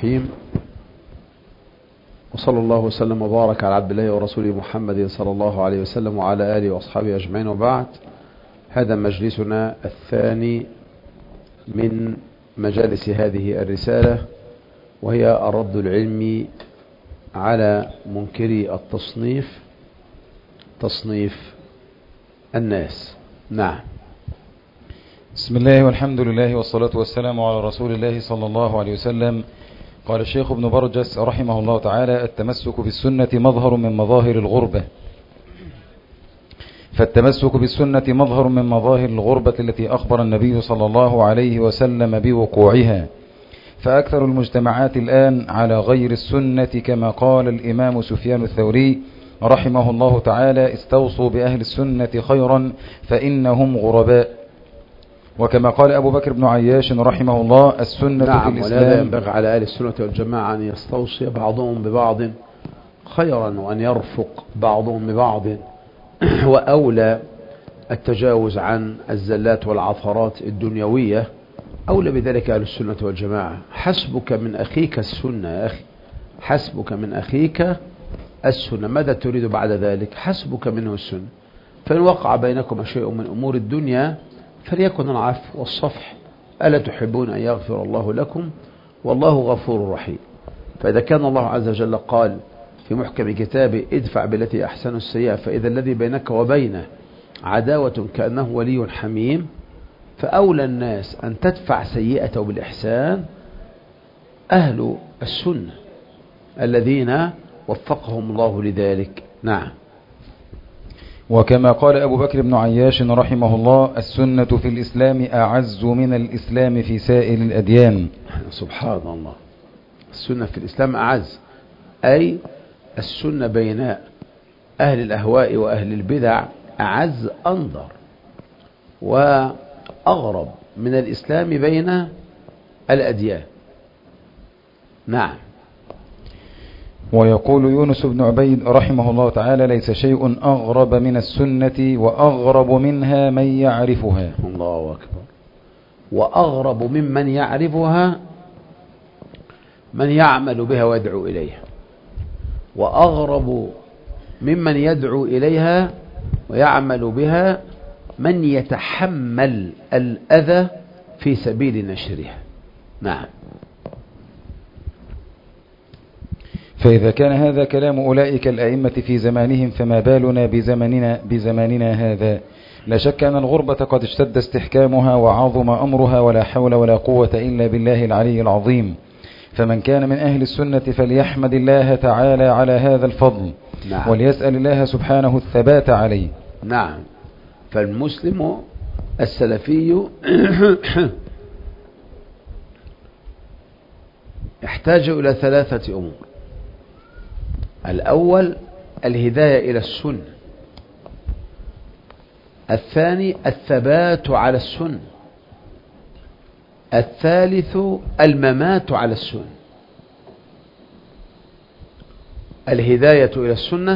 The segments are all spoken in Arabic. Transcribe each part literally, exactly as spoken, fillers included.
الرحيم، وصلى الله وسلم وبارك على عبد الله ورسوله محمد صلى الله عليه وسلم وعلى آله وأصحابه أجمعين، وبعد. هذا مجلسنا الثاني من مجالس هذه الرسالة، وهي الرد العلمي على منكري التصنيف، تصنيف الناس. نعم. بسم الله والحمد لله والصلاة والسلام على رسول الله صلى الله عليه وسلم. قال الشيخ ابن برجس رحمه الله تعالى: التمسك بالسنة مظهر من مظاهر الغربة. فالتمسك بالسنة مظهر من مظاهر الغربة التي أخبر النبي صلى الله عليه وسلم بوقوعها، فأكثر المجتمعات الآن على غير السنة، كما قال الإمام سفيان الثوري رحمه الله تعالى: استوصوا بأهل السنة خيرا فإنهم غرباء. وكما قال أبو بكر بن عياش رحمه الله: السنة نعم، في الإسلام. ولهذا ينبغي على أهل السنة والجماعة أن يستوصي بعضهم ببعض خيرا، وأن يرفق بعضهم ببعض، وأولى التجاوز عن الزلات والعثرات الدنيوية، أولى بذلك أهل السنة والجماعة. حسبك من أخيك السنة يا أخي، حسبك من أخيك السنة. ماذا تريد بعد ذلك؟ حسبك منه السنة. فإن وقع بينكم شيء من أمور الدنيا فليكن العفو والصفح. ألا تحبون أن يغفر الله لكم والله غفور رحيم؟ فإذا كان الله عز وجل قال في محكم كتابه: ادفع بالتي أحسن السيئة فإذا الذي بينك وبينه عداوة كأنه ولي حميم، فأولى الناس أن تدفع سيئة بالإحسان أهل السنة الذين وفقهم الله لذلك. نعم. وكما قال أبو بكر بن عياش رحمه الله: السنة في الإسلام أعز من الإسلام في سائر الأديان. سبحان الله. السنة في الإسلام أعز، أي السنة بين أهل الأهواء وأهل البدع أعز أنظر وأغرب من الإسلام بين الأديان. نعم. ويقول يونس بن عبيد رحمه الله تعالى: ليس شيء أغرب من السنة وأغرب منها من يعرفها. الله أكبر. وأغرب ممن يعرفها من يعمل بها ويدعو إليها، وأغرب ممن يدعو إليها ويعمل بها من يتحمل الأذى في سبيل نشرها. نعم. فإذا كان هذا كلام أولئك الأئمة في زمانهم، فما بالنا بزماننا, بزماننا هذا؟ لا شك أن الغربة قد اشتد استحكامها وعظم أمرها، ولا حول ولا قوة إلا بالله العلي العظيم. فمن كان من أهل السنة فليحمد الله تعالى على هذا الفضل. نعم. وليسأل الله سبحانه الثبات عليه. نعم. فالمسلم السلفي يحتاج إلى ثلاثة أمور. الأول الهداية إلى السنة، الثاني الثبات على السنة، الثالث الممات على السنة. الهداية إلى السنة،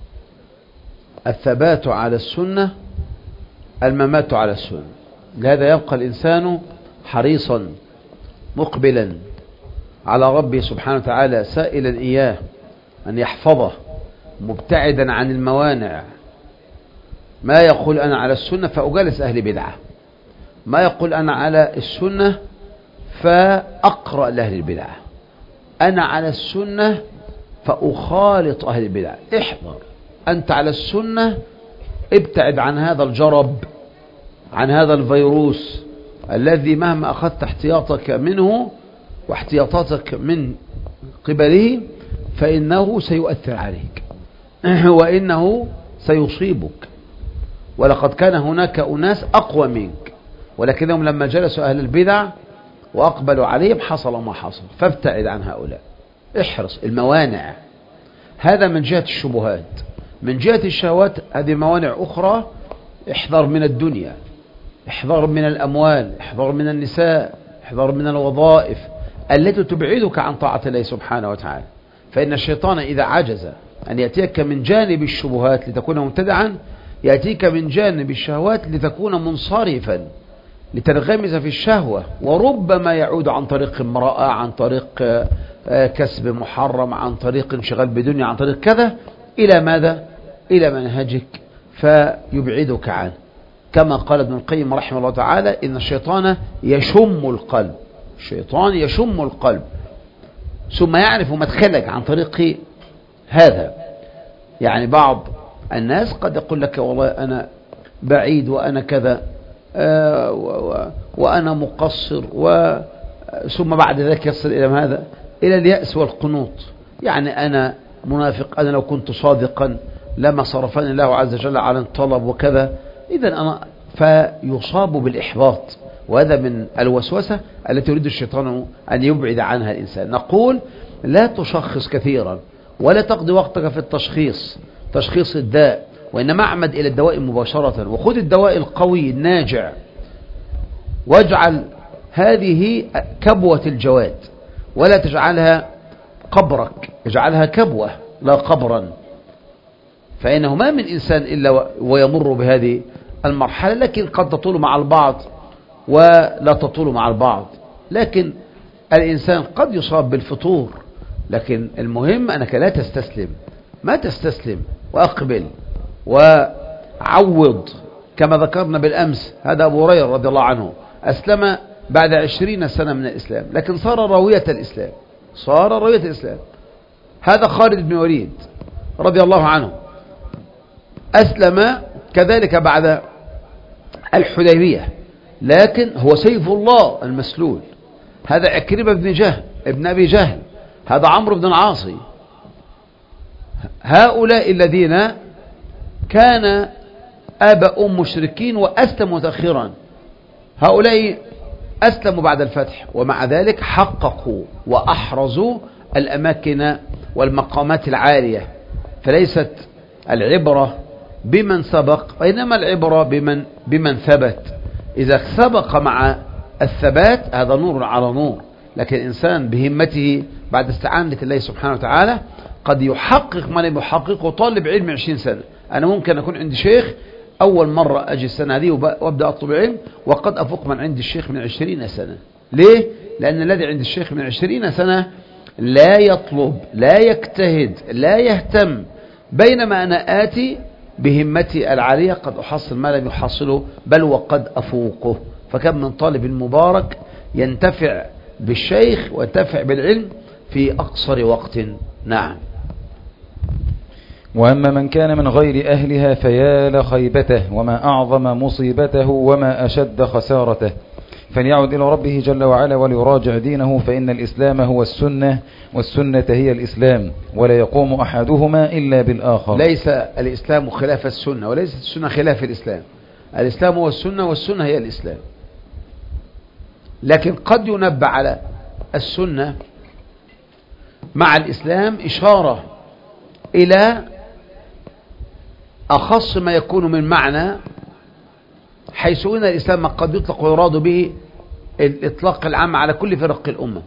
الثبات على السنة، الممات على السنة. لهذا يبقى الإنسان حريصا مقبلا على ربه سبحانه وتعالى، سائلا إياه أن يحفظه، مبتعدا عن الموانع. ما يقول أنا على السنة فأجالس أهل بدعة، ما يقول أنا على السنة فأقرأ لأهل البدعة، أنا على السنة فأخالط أهل البدعة. احذر، أنت على السنة ابتعد عن هذا الجرب، عن هذا الفيروس الذي مهما أخذت احتياطك منه واحتياطاتك من قبله فإنه سيؤثر عليك وإنه سيصيبك. ولقد كان هناك أناس أقوى منك، ولكنهم لما جلسوا أهل البدع وأقبلوا عليهم حصل ما حصل. فابتعد عن هؤلاء، احرص. الموانع هذا من جهة الشبهات. من جهة الشهوات هذه موانع أخرى. احذر من الدنيا، احذر من الأموال، احذر من النساء، احذر من الوظائف التي تبعدك عن طاعة الله سبحانه وتعالى. فإن الشيطان إذا عجز أن يأتيك من جانب الشبهات لتكون مبتدعا، يأتيك من جانب الشهوات لتكون منصرفا لتنغمس في الشهوة، وربما يعود عن طريق امرأة، عن طريق كسب محرم، عن طريق انشغال بدنيا، عن طريق كذا، إلى ماذا؟ إلى منهجك فيبعدك عنه. كما قال ابن القيم رحمه الله تعالى: إن الشيطان يشم القلب، الشيطان يشم القلب ثم يعرف مدخلك عن طريق هذا. يعني بعض الناس قد يقول لك: والله أنا بعيد وأنا كذا آه و و وأنا مقصر، و ثم بعد ذلك يصل إلى ماذا؟ إلى اليأس والقنوط. يعني أنا منافق، أنا لو كنت صادقا لما صرفني الله عز وجل على الطلب وكذا. إذن أنا فيصاب بالإحباط، وهذا من الوسوسة التي يريد الشيطان أن يبعد عنها الإنسان. نقول: لا تشخص كثيرا، ولا تقضي وقتك في التشخيص، تشخيص الداء، وإنما اعمد إلى الدواء مباشرة، وخذ الدواء القوي الناجع، واجعل هذه كبوة الجواد، ولا تجعلها قبرك، اجعلها كبوة لا قبرا. فإنه ما من إنسان إلا ويمر بهذه المرحلة، لكن قد تطول مع البعض ولا تطول مع البعض. لكن الإنسان قد يصاب بالفطور، لكن المهم أنك لا تستسلم، ما تستسلم، وأقبل وعوض. كما ذكرنا بالأمس، هذا أبو هريرة رضي الله عنه أسلم بعد عشرين سنة من الإسلام، لكن صار راوية الإسلام، صار راوية الإسلام. هذا خالد بن وليد رضي الله عنه أسلم كذلك بعد الحديبية، لكن هو سيف الله المسلول. هذا عكرمة بن جهل ابن أبي جهل، هذا عمرو بن العاص، هؤلاء الذين كان آباؤهم مشركين وأسلموا متأخرا، هؤلاء أسلموا بعد الفتح، ومع ذلك حققوا وأحرزوا الأماكن والمقامات العالية. فليست العبرة بمن سبق، وإنما العبرة بمن, بمن ثبت. إذا سبق مع الثبات هذا نور على نور، لكن الإنسان بهمته بعد استعانة الله سبحانه وتعالى قد يحقق ما لم يحققه طالب علم عشرين سنة. أنا ممكن أكون عندي شيخ أول مرة أجي السنة هذه وأبدأ أطلب علم، وقد أفوق من عند الشيخ من عشرين سنة. ليه؟ لأن الذي عند الشيخ من عشرين سنة لا يطلب، لا يجتهد، لا يهتم، بينما أنا آتي بهمتي العالية قد أحصل ما لم يحصله، بل وقد أفوقه. فكم من طالب مبارك ينتفع بالشيخ وينتفع بالعلم في أقصر وقت. نعم. وأما من كان من غير أهلها فيا لخيبته، وما أعظم مصيبته، وما أشد خسارته. فليعد إلى ربه جل وعلا وليراجع دينه، فإن الإسلام هو السنة، والسنة هي الإسلام، ولا يقوم أحدهما إلا بالآخر. ليس الإسلام خلاف السنة، وليس السنة خلاف الإسلام. الإسلام هو السنة، والسنة هي الإسلام. لكن قد ينبه على السنة مع الإسلام إشارة إلى أخص ما يكون من معنى، حيث أن الإسلام قد يطلق ويراد به الإطلاق العام على كل فرق الأمة،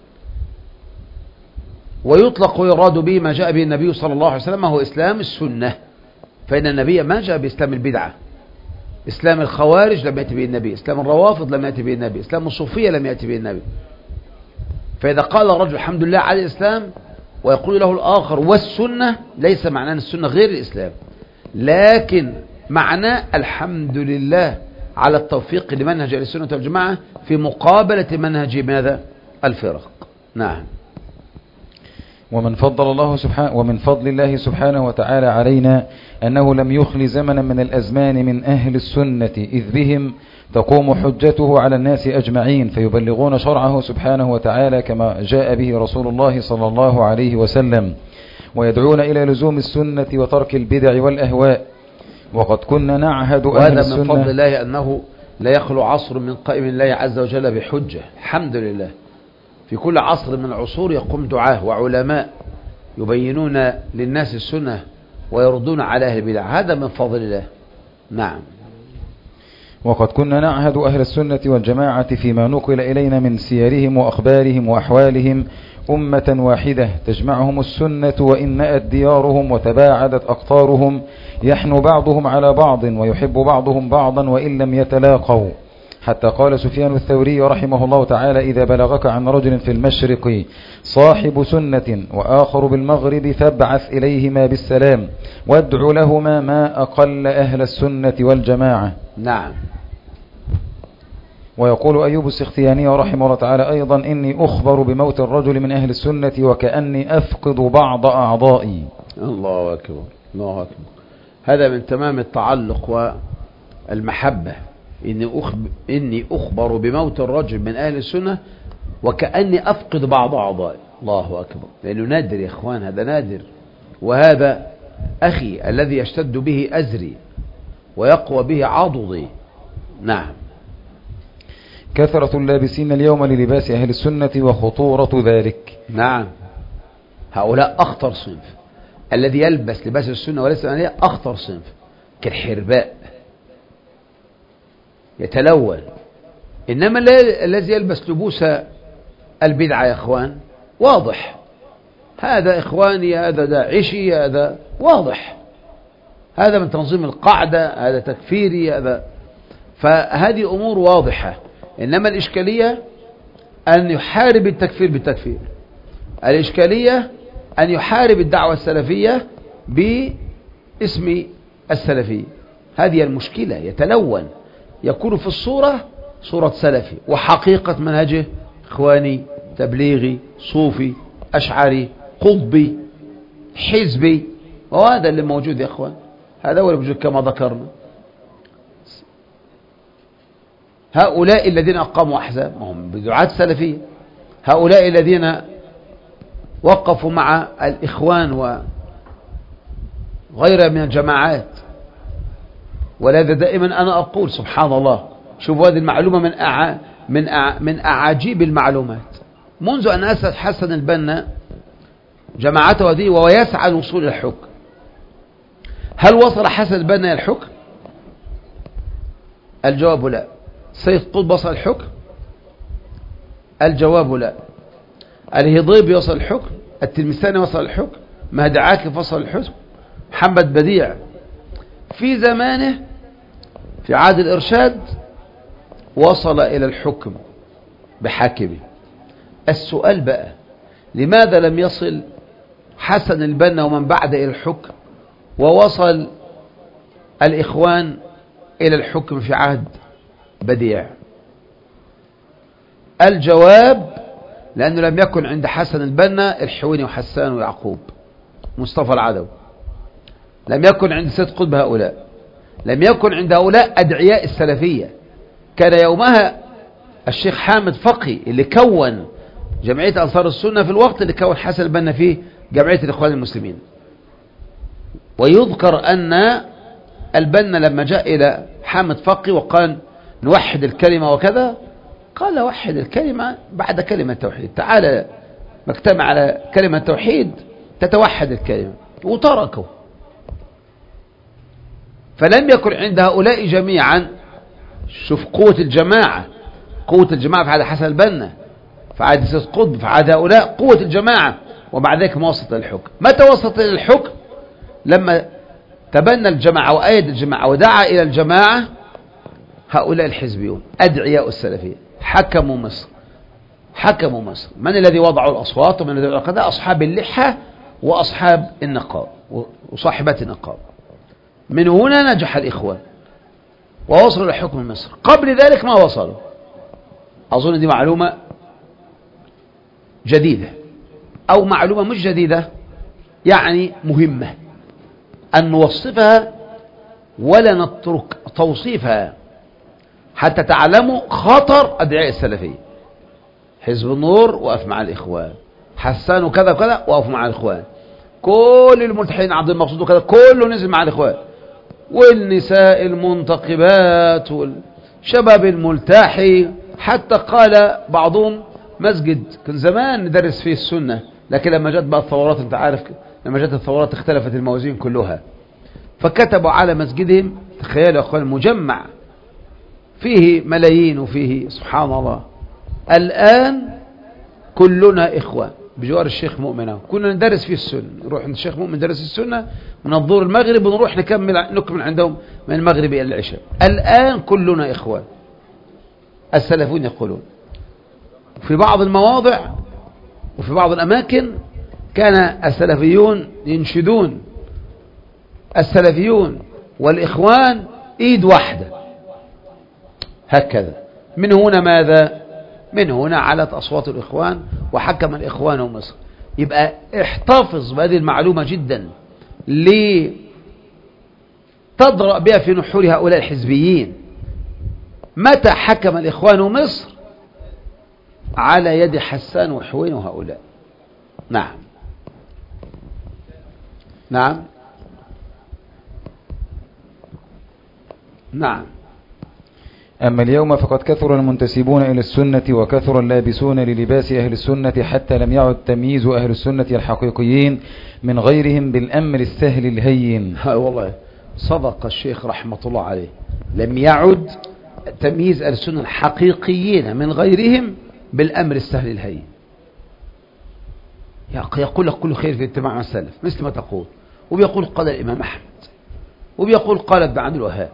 ويطلق ويراد به ما جاء به النبي صلى الله عليه وسلم هو إسلام السنة. فإن النبي ما جاء بإسلام البدعة. إسلام الخوارج لم يأتي به النبي، إسلام الروافض لم يأتي به النبي، إسلام الصوفية لم يأتي به النبي. فإذا قال الرجل الحمد لله على الإسلام ويقول له الآخر والسنة، ليس معناه السنة غير الإسلام، لكن معناه الحمد لله على التوفيق لمنهج السنة والجماعة في مقابلة منهج ماذا؟ الفرق. نعم. ومن فضل الله سبحانه ومن فضل الله سبحانه وتعالى علينا أنه لم يخل زمنا من الأزمان من أهل السنة، إذ بهم تقوم حجته على الناس أجمعين، فيبلغون شرعه سبحانه وتعالى كما جاء به رسول الله صلى الله عليه وسلم، ويدعون إلى لزوم السنة وترك البدع والأهواء. وقد كنا نعهد أهل السنة، وهذا من فضل الله أنه لا يخلو عصر من قائم الله عز وجل بحجة. الحمد لله، في كل عصر من العصور يقوم دعاه وعلماء يبينون للناس السنة ويردون على أهل البدع، هذا من فضل الله. نعم. وقد كنا نعهد أهل السنة والجماعة فيما نقل إلينا من سيرهم وأخبارهم وأحوالهم أمة واحدة تجمعهم السنة، وإن نأت ديارهم وتباعدت أقطارهم، يحنو بعضهم على بعض ويحب بعضهم بعضا وإن لم يتلاقوا، حتى قال سفيان الثوري رحمه الله تعالى: إذا بلغك عن رجل في المشرق صاحب سنة وآخر بالمغرب فابعث إليهما بالسلام وادع لهما ما أقل أهل السنة والجماعة. نعم. ويقول أيوب السختياني رحمه الله تعالى أيضا: إني أخبر بموت الرجل من أهل السنة وكأني أفقد بعض أعضائي. الله أكبر، الله أكبر. هذا من تمام التعلق والمحبة، إني أخبر, إني أخبر بموت الرجل من أهل السنة وكأني أفقد بعض أعضائي. الله أكبر، لأنه نادر يا إخوان، هذا نادر. وهذا أخي الذي يشتد به أزري ويقوى به عضدي. نعم. كثرة اللابسين اليوم للباس أهل السنة وخطورة ذلك. نعم، هؤلاء أخطر صنف، الذي يلبس لباس السنة وليس عليه أخطر صنف، كالحرباء يتلون. إنما الذي يلبس لبوس البدعة يا إخوان واضح، هذا إخواني، هذا داعشي، هذا واضح، هذا من تنظيم القاعدة، هذا تكفيري، هذا. فهذه أمور واضحة. إنما الإشكالية أن يحارب التكفير بالتكفير، الإشكالية أن يحارب الدعوة السلفية باسم السلفية. هذه المشكلة، يتلون، يكون في الصورة صورة سلفي وحقيقة منهجه إخواني، تبليغي، صوفي، أشعري، قطبي، حزبي. وهذا اللي موجود يا إخوان، هذا هو اللي موجود كما ذكرنا. هؤلاء الذين أقاموا أحزاب هم بدعاة سلفية، هؤلاء الذين وقفوا مع الإخوان وغيرها من الجماعات. ولذا دائما أنا أقول سبحان الله، شوفوا هذه المعلومة من أع... من أع... من أعاجيب المعلومات. منذ أن أسس حسن البنا جماعته هذه وهو يسعى للوصول إلى الحكم، هل وصل حسن البنا إلى الحكم؟ الجواب لا. سيد قطب وصل الحكم؟ الجواب لا. الهضيبي وصل الحكم؟ التلمساني وصل الحكم؟ مهدي عاكف وصل الحكم؟ محمد بديع في زمانه في عهد الإرشاد وصل إلى الحكم بحاكمه. السؤال بقى، لماذا لم يصل حسن البنا ومن بعد إلى الحكم ووصل الإخوان إلى الحكم في عهد بديع؟ الجواب لأنه لم يكن عند حسن البنا الحويني وحسان ويعقوب مصطفى العدوي، لم يكن عند سيد قطب هؤلاء، لم يكن عند هؤلاء أدعياء السلفية. كان يومها الشيخ حامد فقي اللي كون جمعية أنصار السنة في الوقت اللي كون حسن البنا فيه جمعية الإخوان المسلمين. ويذكر أن البنا لما جاء إلى حامد فقي وقال نوحد الكلمة وكذا، قال وحد الكلمة بعد كلمة توحيد، تعالى مجتمع على كلمة توحيد تتوحد الكلمة، وتركه. فلم يكن عند هؤلاء جميعا، شوف قوة الجماعة، قوة الجماعة في عهد حسن البنا، في عهد سيد قطب، في عهد هؤلاء قوة الجماعة. وبعد ذلك ما وصلت للحكم. متى وصلت إلى الحكم؟ لما تبنى الجماعة وأيد الجماعة ودعا إلى الجماعة هؤلاء الحزبيون أدعياء السلفية، حكموا مصر، حكموا مصر. من الذي وضعوا الأصوات ومن الذي وضعوا القضاء؟ أصحاب اللحى وأصحاب النقاب وصاحبات النقاب. من هنا نجح الإخوان ووصلوا لحكم مصر. قبل ذلك ما وصلوا. أظن دي معلومة جديدة أو معلومة مش جديدة، يعني مهمة أن نوصفها ولا نترك توصيفها حتى تعلموا خطر أدعياء السلفية. حزب النور وقف مع الإخوان، حسان وكذا وكذا وقف مع الإخوان، كل الملتحين عبد المقصود وكذا كله نزل مع الإخوان، والنساء المنتقبات والشباب الملتحي، حتى قال بعضهم مسجد كان زمان ندرس فيه السنة، لكن لما جت بقى الثورات انت عارف لما جت الثورات اختلفت الموازين كلها، فكتبوا على مسجدهم، تخيلوا يا اخوان، مجمع فيه ملايين وفيه سبحان الله. الآن كلنا إخوة بجوار الشيخ مؤمن، كنا ندرس فيه السنة، نروح عند الشيخ مؤمن ندرس السنة من الظهر المغرب ونروح نكمل نكمل عندهم من المغرب إلى العشاء. الآن كلنا إخوة، السلفيون يقولون. في بعض المواضع وفي بعض الأماكن كان السلفيون ينشدون السلفيون والإخوان إيد واحدة هكذا. من هنا ماذا؟ من هنا علت أصوات الإخوان وحكم الإخوان مصر. يبقى احتفظ بهذه المعلومة جدا لتضرأ بها في نحور هؤلاء الحزبيين. متى حكم الإخوان مصر؟ على يد حسان وحوين وهؤلاء. نعم نعم نعم. أما اليوم فقد كثر المنتسبون إلى السنة وكثر اللابسون للباس أهل السنة حتى لم يعد تمييز أهل السنة الحقيقيين من غيرهم بالأمر السهل الهين. والله صدق الشيخ رحمة الله عليه، لم يعد تمييز أهل السنة الحقيقيين من غيرهم بالأمر السهل الهين. يقول لك كل خير في اتباع مع السلف مثل ما تقول، وبيقول قال الإمام أحمد، وبيقول قال ابن عبد الوهاب،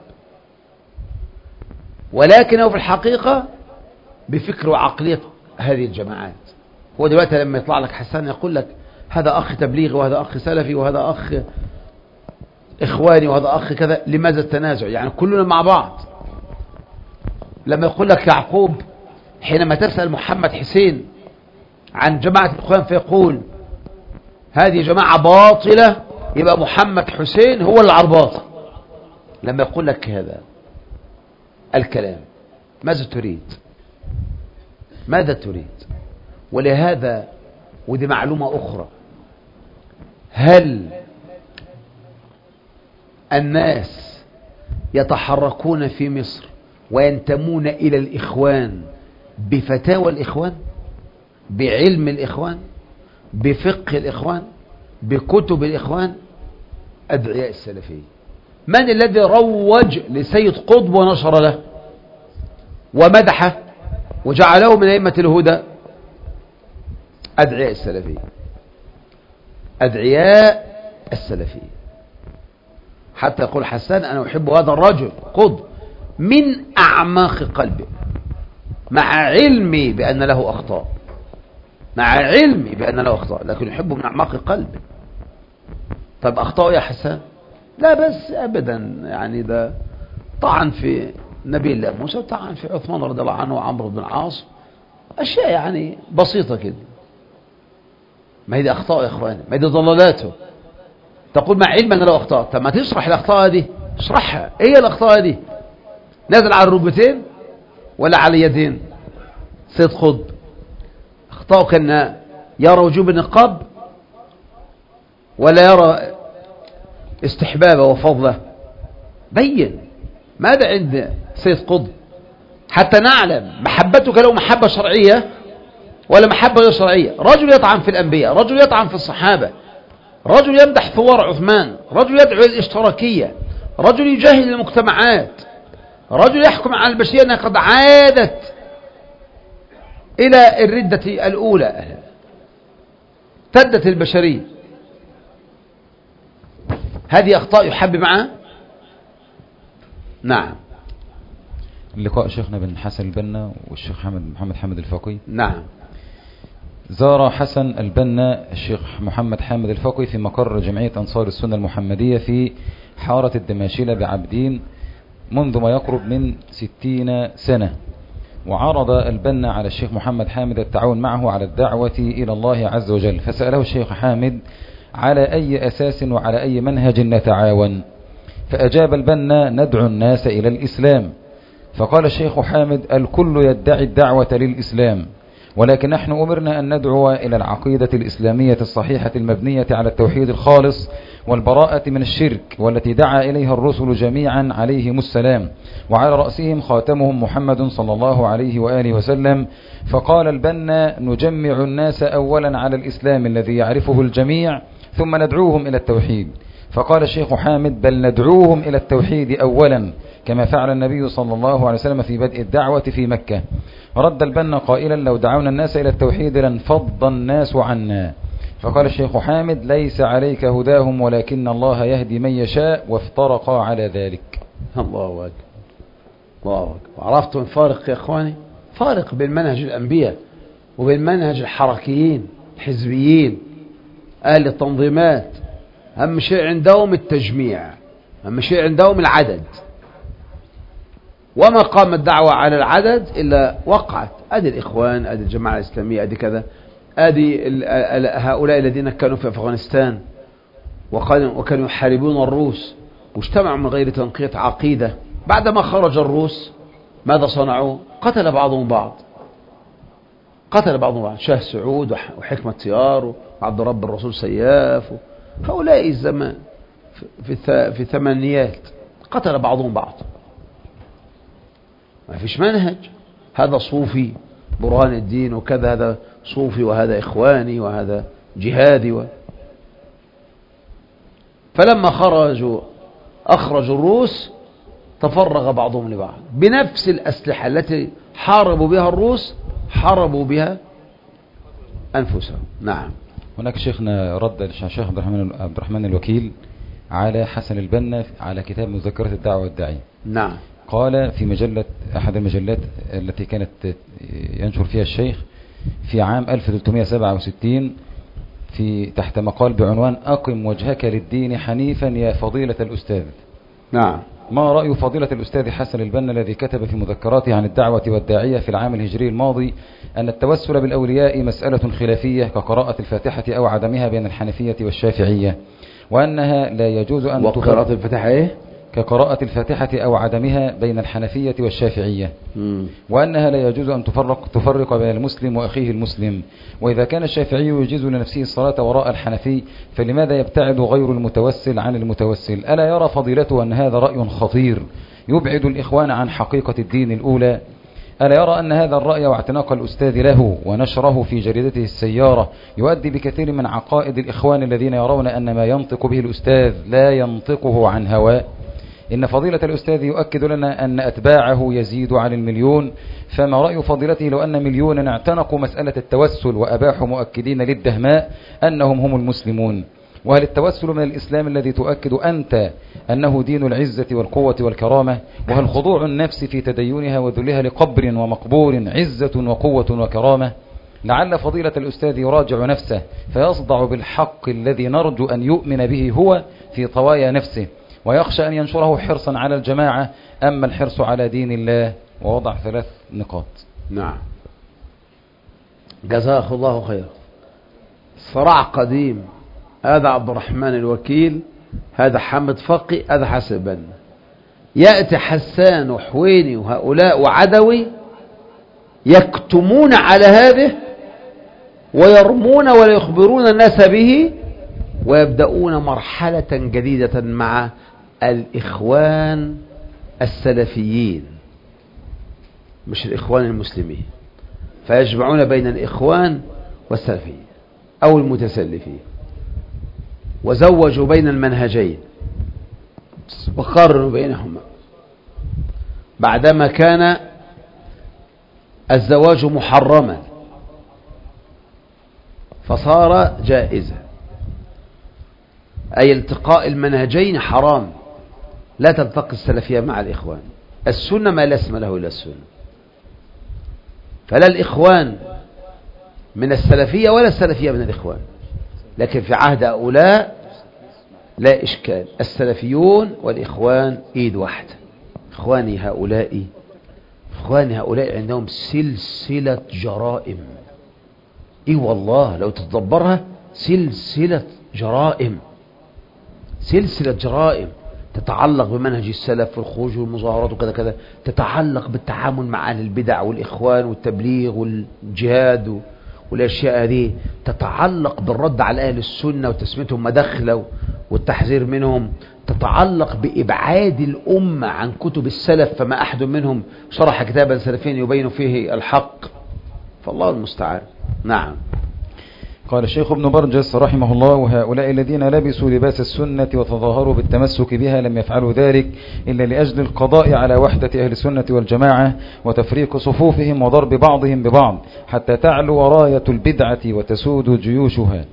ولكنه في الحقيقة بفكر وعقلية هذه الجماعات. هو دلوقتي لما يطلع لك حسان يقول لك هذا أخ تبليغي وهذا أخ سلفي وهذا أخ إخواني وهذا أخ كذا، لماذا التنازع؟ يعني كلنا مع بعض. لما يقول لك يعقوب حينما تسأل محمد حسين عن جماعة الإخوان فيقول هذه جماعة باطلة، يبقى محمد حسين هو العرباط. لما يقول لك هذا الكلام ماذا تريد؟ ماذا تريد؟ ولهذا ودي معلومة أخرى، هل الناس يتحركون في مصر وينتمون إلى الإخوان بفتاوى الإخوان، بعلم الإخوان، بفقه الإخوان، بكتب الإخوان؟ أدعياء السلفيين. من الذي روج لسيد قطب ونشر له ومدحه وجعله من أئمة الهدى؟ أدعياء السلفيين. أدعياء السلفيين. حتى يقول حسان أنا أحب هذا الرجل قطب من أعماق قلبي، مع علمي بأن له أخطاء، مع علمي بأن له أخطاء، لكن يحبه من أعماق قلبي. طب أخطاء يا حسان؟ لا بس أبدا، يعني ده طعن في نبي الله موسى، طعن في عثمان رضي الله عنه وعمرو بن العاص، أشياء يعني بسيطة كده. ما هي دي أخطاء يا إخواني، ما هي دي ضلالاته. تقول مع علم أن له أخطاء، طب ما تشرح الأخطاء دي، اشرحها. إيه الأخطاء دي؟ نازل على الركبتين ولا على اليدين؟ سيد قطب أخطاءه كان يرى وجوب النقاب ولا يرى استحبابه وفضله؟ بين ماذا عند سيد قطب حتى نعلم محبتك له محبة شرعية ولا محبة غير شرعية. رجل يطعن في الأنبياء، رجل يطعن في الصحابة، رجل يمدح ثوار عثمان، رجل يدعو إلى الاشتراكية، رجل يجاهد المجتمعات، رجل يحكم على البشرية أنها قد عادت إلى الردة الأولى، ارتدت البشرية. هذه أخطاء يحب معها؟ نعم. لقاء شيخنا بن حسن البنا والشيخ حمد محمد حامد الفقي. نعم. زار حسن البنا الشيخ محمد حامد الفقي في مقر جمعية أنصار السنة المحمدية في حارة الدماشلة بعبدين منذ ما يقرب من ستين سنة، وعرض البنا على الشيخ محمد حامد التعاون معه على الدعوة إلى الله عز وجل، فسأله الشيخ حامد على أي أساس وعلى أي منهج نتعاون، فأجاب البنا ندعو الناس إلى الإسلام. فقال الشيخ حامد الكل يدعي الدعوة للإسلام، ولكن نحن أمرنا أن ندعو إلى العقيدة الإسلامية الصحيحة المبنية على التوحيد الخالص والبراءة من الشرك، والتي دعا إليها الرسل جميعا عليهم السلام، وعلى رأسهم خاتمهم محمد صلى الله عليه وآله وسلم. فقال البنا نجمع الناس أولا على الإسلام الذي يعرفه الجميع ثم ندعوهم إلى التوحيد. فقال الشيخ حامد بل ندعوهم إلى التوحيد أولا كما فعل النبي صلى الله عليه وسلم في بدء الدعوة في مكة. رد البنا قائلا لو دعونا الناس إلى التوحيد لانفض الناس عنا. فقال الشيخ حامد ليس عليك هداهم ولكن الله يهدي من يشاء، وافترقا على ذلك. الله أكبر الله أكبر. عرفتم الفارق يا إخواني؟ فارق بين منهج الأنبياء وبين منهج الحركيين الحزبيين أهل التنظيمات. أهم شيء عندهم التجميع، أهم شيء عندهم العدد، وما قامت دعوة على العدد إلا وقعت. أدي الإخوان، أدي الجماعة الإسلامية، أدي كذا، أدي هؤلاء الذين كانوا في أفغانستان وكانوا يحاربون الروس واجتمعوا من غير تنقية عقيدة. بعدما خرج الروس ماذا صنعوا؟ قتل بعضهم بعض، قتل بعضهم بعض. شاه سعود وحكمة طيار وعبد رب الرسول سياف، هؤلاء الزمان في في الثمانينيات قتل بعضهم بعض. ما فيش منهج، هذا صوفي برهان الدين وكذا، هذا صوفي وهذا إخواني وهذا جهادي و... فلما خرجوا أخرجوا الروس تفرغ بعضهم لبعض بنفس الأسلحة التي حاربوا بها الروس، حاربوا بها أنفسهم. نعم. هناك شيخنا رد الشيخ عبد الرحمن عبد الرحمن الوكيل على حسن البنا على كتاب مذكرة الدعوة والداعية. نعم. قال في مجلة أحد المجلات التي كانت ينشر فيها الشيخ في عام ألف وثلاثمائة وسبعة وستين في تحت مقال بعنوان أقم وجهك للدين حنيفا يا فضيلة الأستاذ. نعم. ما رأي فضيلة الأستاذ حسن البنا الذي كتب في مذكراته عن الدعوة والداعية في العام الهجري الماضي أن التوسل بالأولياء مسألة خلافية كقراءة الفاتحة أو عدمها بين الحنفية والشافعية، وأنها لا يجوز أن وقراءة الفاتحة إيه؟ كقراءة الفاتحة أو عدمها بين الحنفية والشافعية، مم. وأنها لا يجوز أن تفرق, تفرق بين المسلم وأخيه المسلم. وإذا كان الشافعي يجيز لنفسه الصلاة وراء الحنفي فلماذا يبتعد غير المتوسل عن المتوسل؟ ألا يرى فضيلته أن هذا رأي خطير يبعد الإخوان عن حقيقة الدين الأولى؟ ألا يرى أن هذا الرأي واعتناق الأستاذ له ونشره في جريدته السيارة يؤدي بكثير من عقائد الإخوان الذين يرون أن ما ينطق به الأستاذ لا ينطقه عن هواء؟ إن فضيلة الأستاذ يؤكد لنا أن أتباعه يزيد عن المليون، فما رأي فضيلته لو أن مليونا اعتنقوا مسألة التوسل وأباحوا مؤكدين للدهماء أنهم هم المسلمون؟ وهل التوسل من الإسلام الذي تؤكد أنت أنه دين العزة والقوة والكرامة؟ وهل خضوع النفس في تدينها وذلها لقبر ومقبور عزة وقوة وكرامة؟ لعل فضيلة الأستاذ يراجع نفسه فيصدع بالحق الذي نرجو أن يؤمن به هو في طوايا نفسه، ويخشى أن ينشره حرصا على الجماعة أما الحرص على دين الله. ووضع ثلاث نقاط. نعم. جزاه الله خير. صراع قديم، هذا عبد الرحمن الوكيل، هذا حمد فقي، هذا حسن بنا. يأتي حسان وحويني وهؤلاء وعدوي يكتمون على هذه ويرمون ولا يخبرون الناس به، ويبدأون مرحلة جديدة مع الإخوان السلفيين مش الإخوان المسلمين، فيجمعون بين الإخوان والسلفيين أو المتسلفين، وزوجوا بين المنهجين وقارنوا بينهما بعدما كان الزواج محرما فصار جائزا، أي التقاء المنهجين حرام. لا تلتقي السلفية مع الإخوان، السنة ما لا اسم له إلا السنة، فلا الإخوان من السلفية ولا السلفية من الإخوان. لكن في عهد هؤلاء لا إشكال، السلفيون والإخوان إيد واحدة. إخواني هؤلاء إخواني هؤلاء عندهم سلسلة جرائم، إيه والله لو تتدبرها سلسلة جرائم، سلسلة جرائم تتعلق بمنهج السلف في الخروج والمظاهرات وكذا كذا، تتعلق بالتعامل مع أهل البدع والإخوان والتبليغ والجهاد والأشياء هذه، تتعلق بالرد على أهل السنة وتسميتهم مدخلة والتحذير منهم، تتعلق بإبعاد الأمة عن كتب السلف، فما أحد منهم شرح كتابا سلفيا يبين فيه الحق، فالله المستعان. نعم. قال الشيخ ابن برجس رحمه الله: وهؤلاء الذين لبسوا لباس السنة وتظاهروا بالتمسك بها لم يفعلوا ذلك إلا لأجل القضاء على وحدة أهل السنة والجماعة وتفريق صفوفهم وضرب بعضهم ببعض حتى تعلو راية البدعة وتسود جيوشها.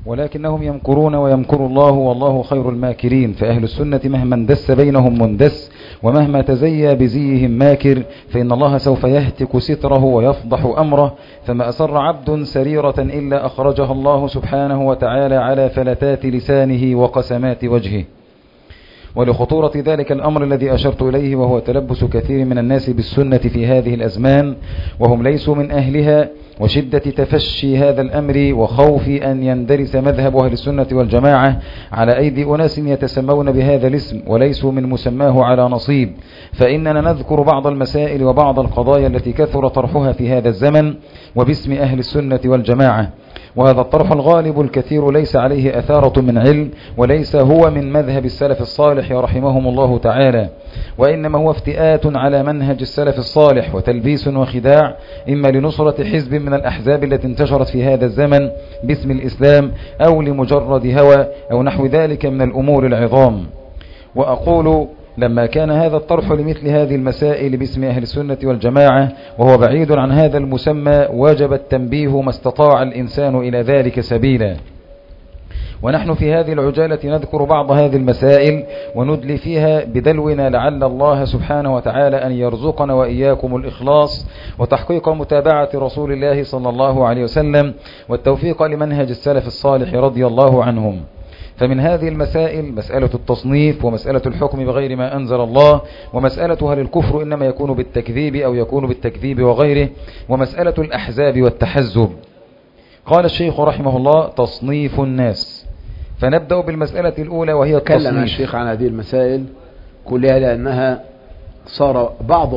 ولكنهم يمكرون ويمكر الله والله خير الماكرين. فأهل السنة مهما اندس بينهم مندس، ومهما تزيى بزيهم ماكر، فإن الله سوف يهتك ستره ويفضح أمره. فما أسر عبد سريرة إلا أخرجها الله سبحانه وتعالى على فلتات لسانه وقسمات وجهه. ولخطورة ذلك الأمر الذي أشرت إليه، وهو تلبس كثير من الناس بالسنة في هذه الأزمان وهم ليسوا من أهلها، وشدة تفشي هذا الأمر وخوف أن يندرس مذهب أهل السنة والجماعة على أيدي أناس يتسمون بهذا الاسم وليسوا من مسماه على نصيب، فإننا نذكر بعض المسائل وبعض القضايا التي كثر طرحها في هذا الزمن وباسم أهل السنة والجماعة. وهذا الطرح الغالب الكثير ليس عليه أثارة من علم، وليس هو من مذهب السلف الصالح رحمهم الله تعالى، وإنما هو افتئات على منهج السلف الصالح وتلبيس وخداع، إما لنصرة حزب من الأحزاب التي انتشرت في هذا الزمن باسم الإسلام، أو لمجرد هوى أو نحو ذلك من الأمور العظام. وأقول لما كان هذا الطرح لمثل هذه المسائل باسم أهل السنة والجماعة وهو بعيد عن هذا المسمى، وجب التنبيه ما استطاع الإنسان إلى ذلك سبيلا. ونحن في هذه العجالة نذكر بعض هذه المسائل وندلي فيها بدلونا، لعل الله سبحانه وتعالى أن يرزقنا وإياكم الإخلاص وتحقيق متابعة رسول الله صلى الله عليه وسلم والتوفيق لمنهج السلف الصالح رضي الله عنهم. فمن هذه المسائل مسألة التصنيف، ومسألة الحكم بغير ما أنزل الله، ومسألة هل الكفر إنما يكون بالتكذيب أو يكون بالتكذيب وغيره، ومسألة الأحزاب والتحزب. قال الشيخ رحمه الله: تصنيف الناس. فنبدأ بالمسألة الأولى وهي التصنيف. تكلم الشيخ عن هذه المسائل كلها لأنها صار بعض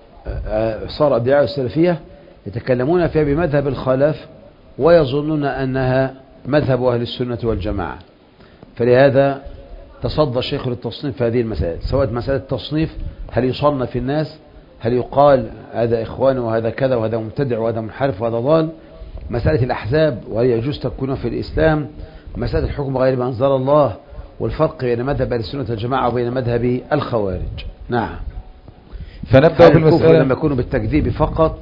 صار أدعاء السلفية يتكلمون فيها بمذهب الخلاف ويظنون أنها مذهب أهل السنة والجماعة، فلهذا تصدى الشيخ للتصنيف في هذه المسائل، سواء مسألة التصنيف هل يصنف الناس، هل يقال هذا إخوان وهذا كذا وهذا مبتدع وهذا منحرف وهذا ضال، مسألة الأحزاب وهل يجوز تكون في الإسلام، مسألة الحكم غير ما أنزل الله، والفرق بين مذهب أهل السنة والجماعة وبين مذهب الخوارج. نعم. فنبدأ بالمسألة. لما يكون بالتكذيب فقط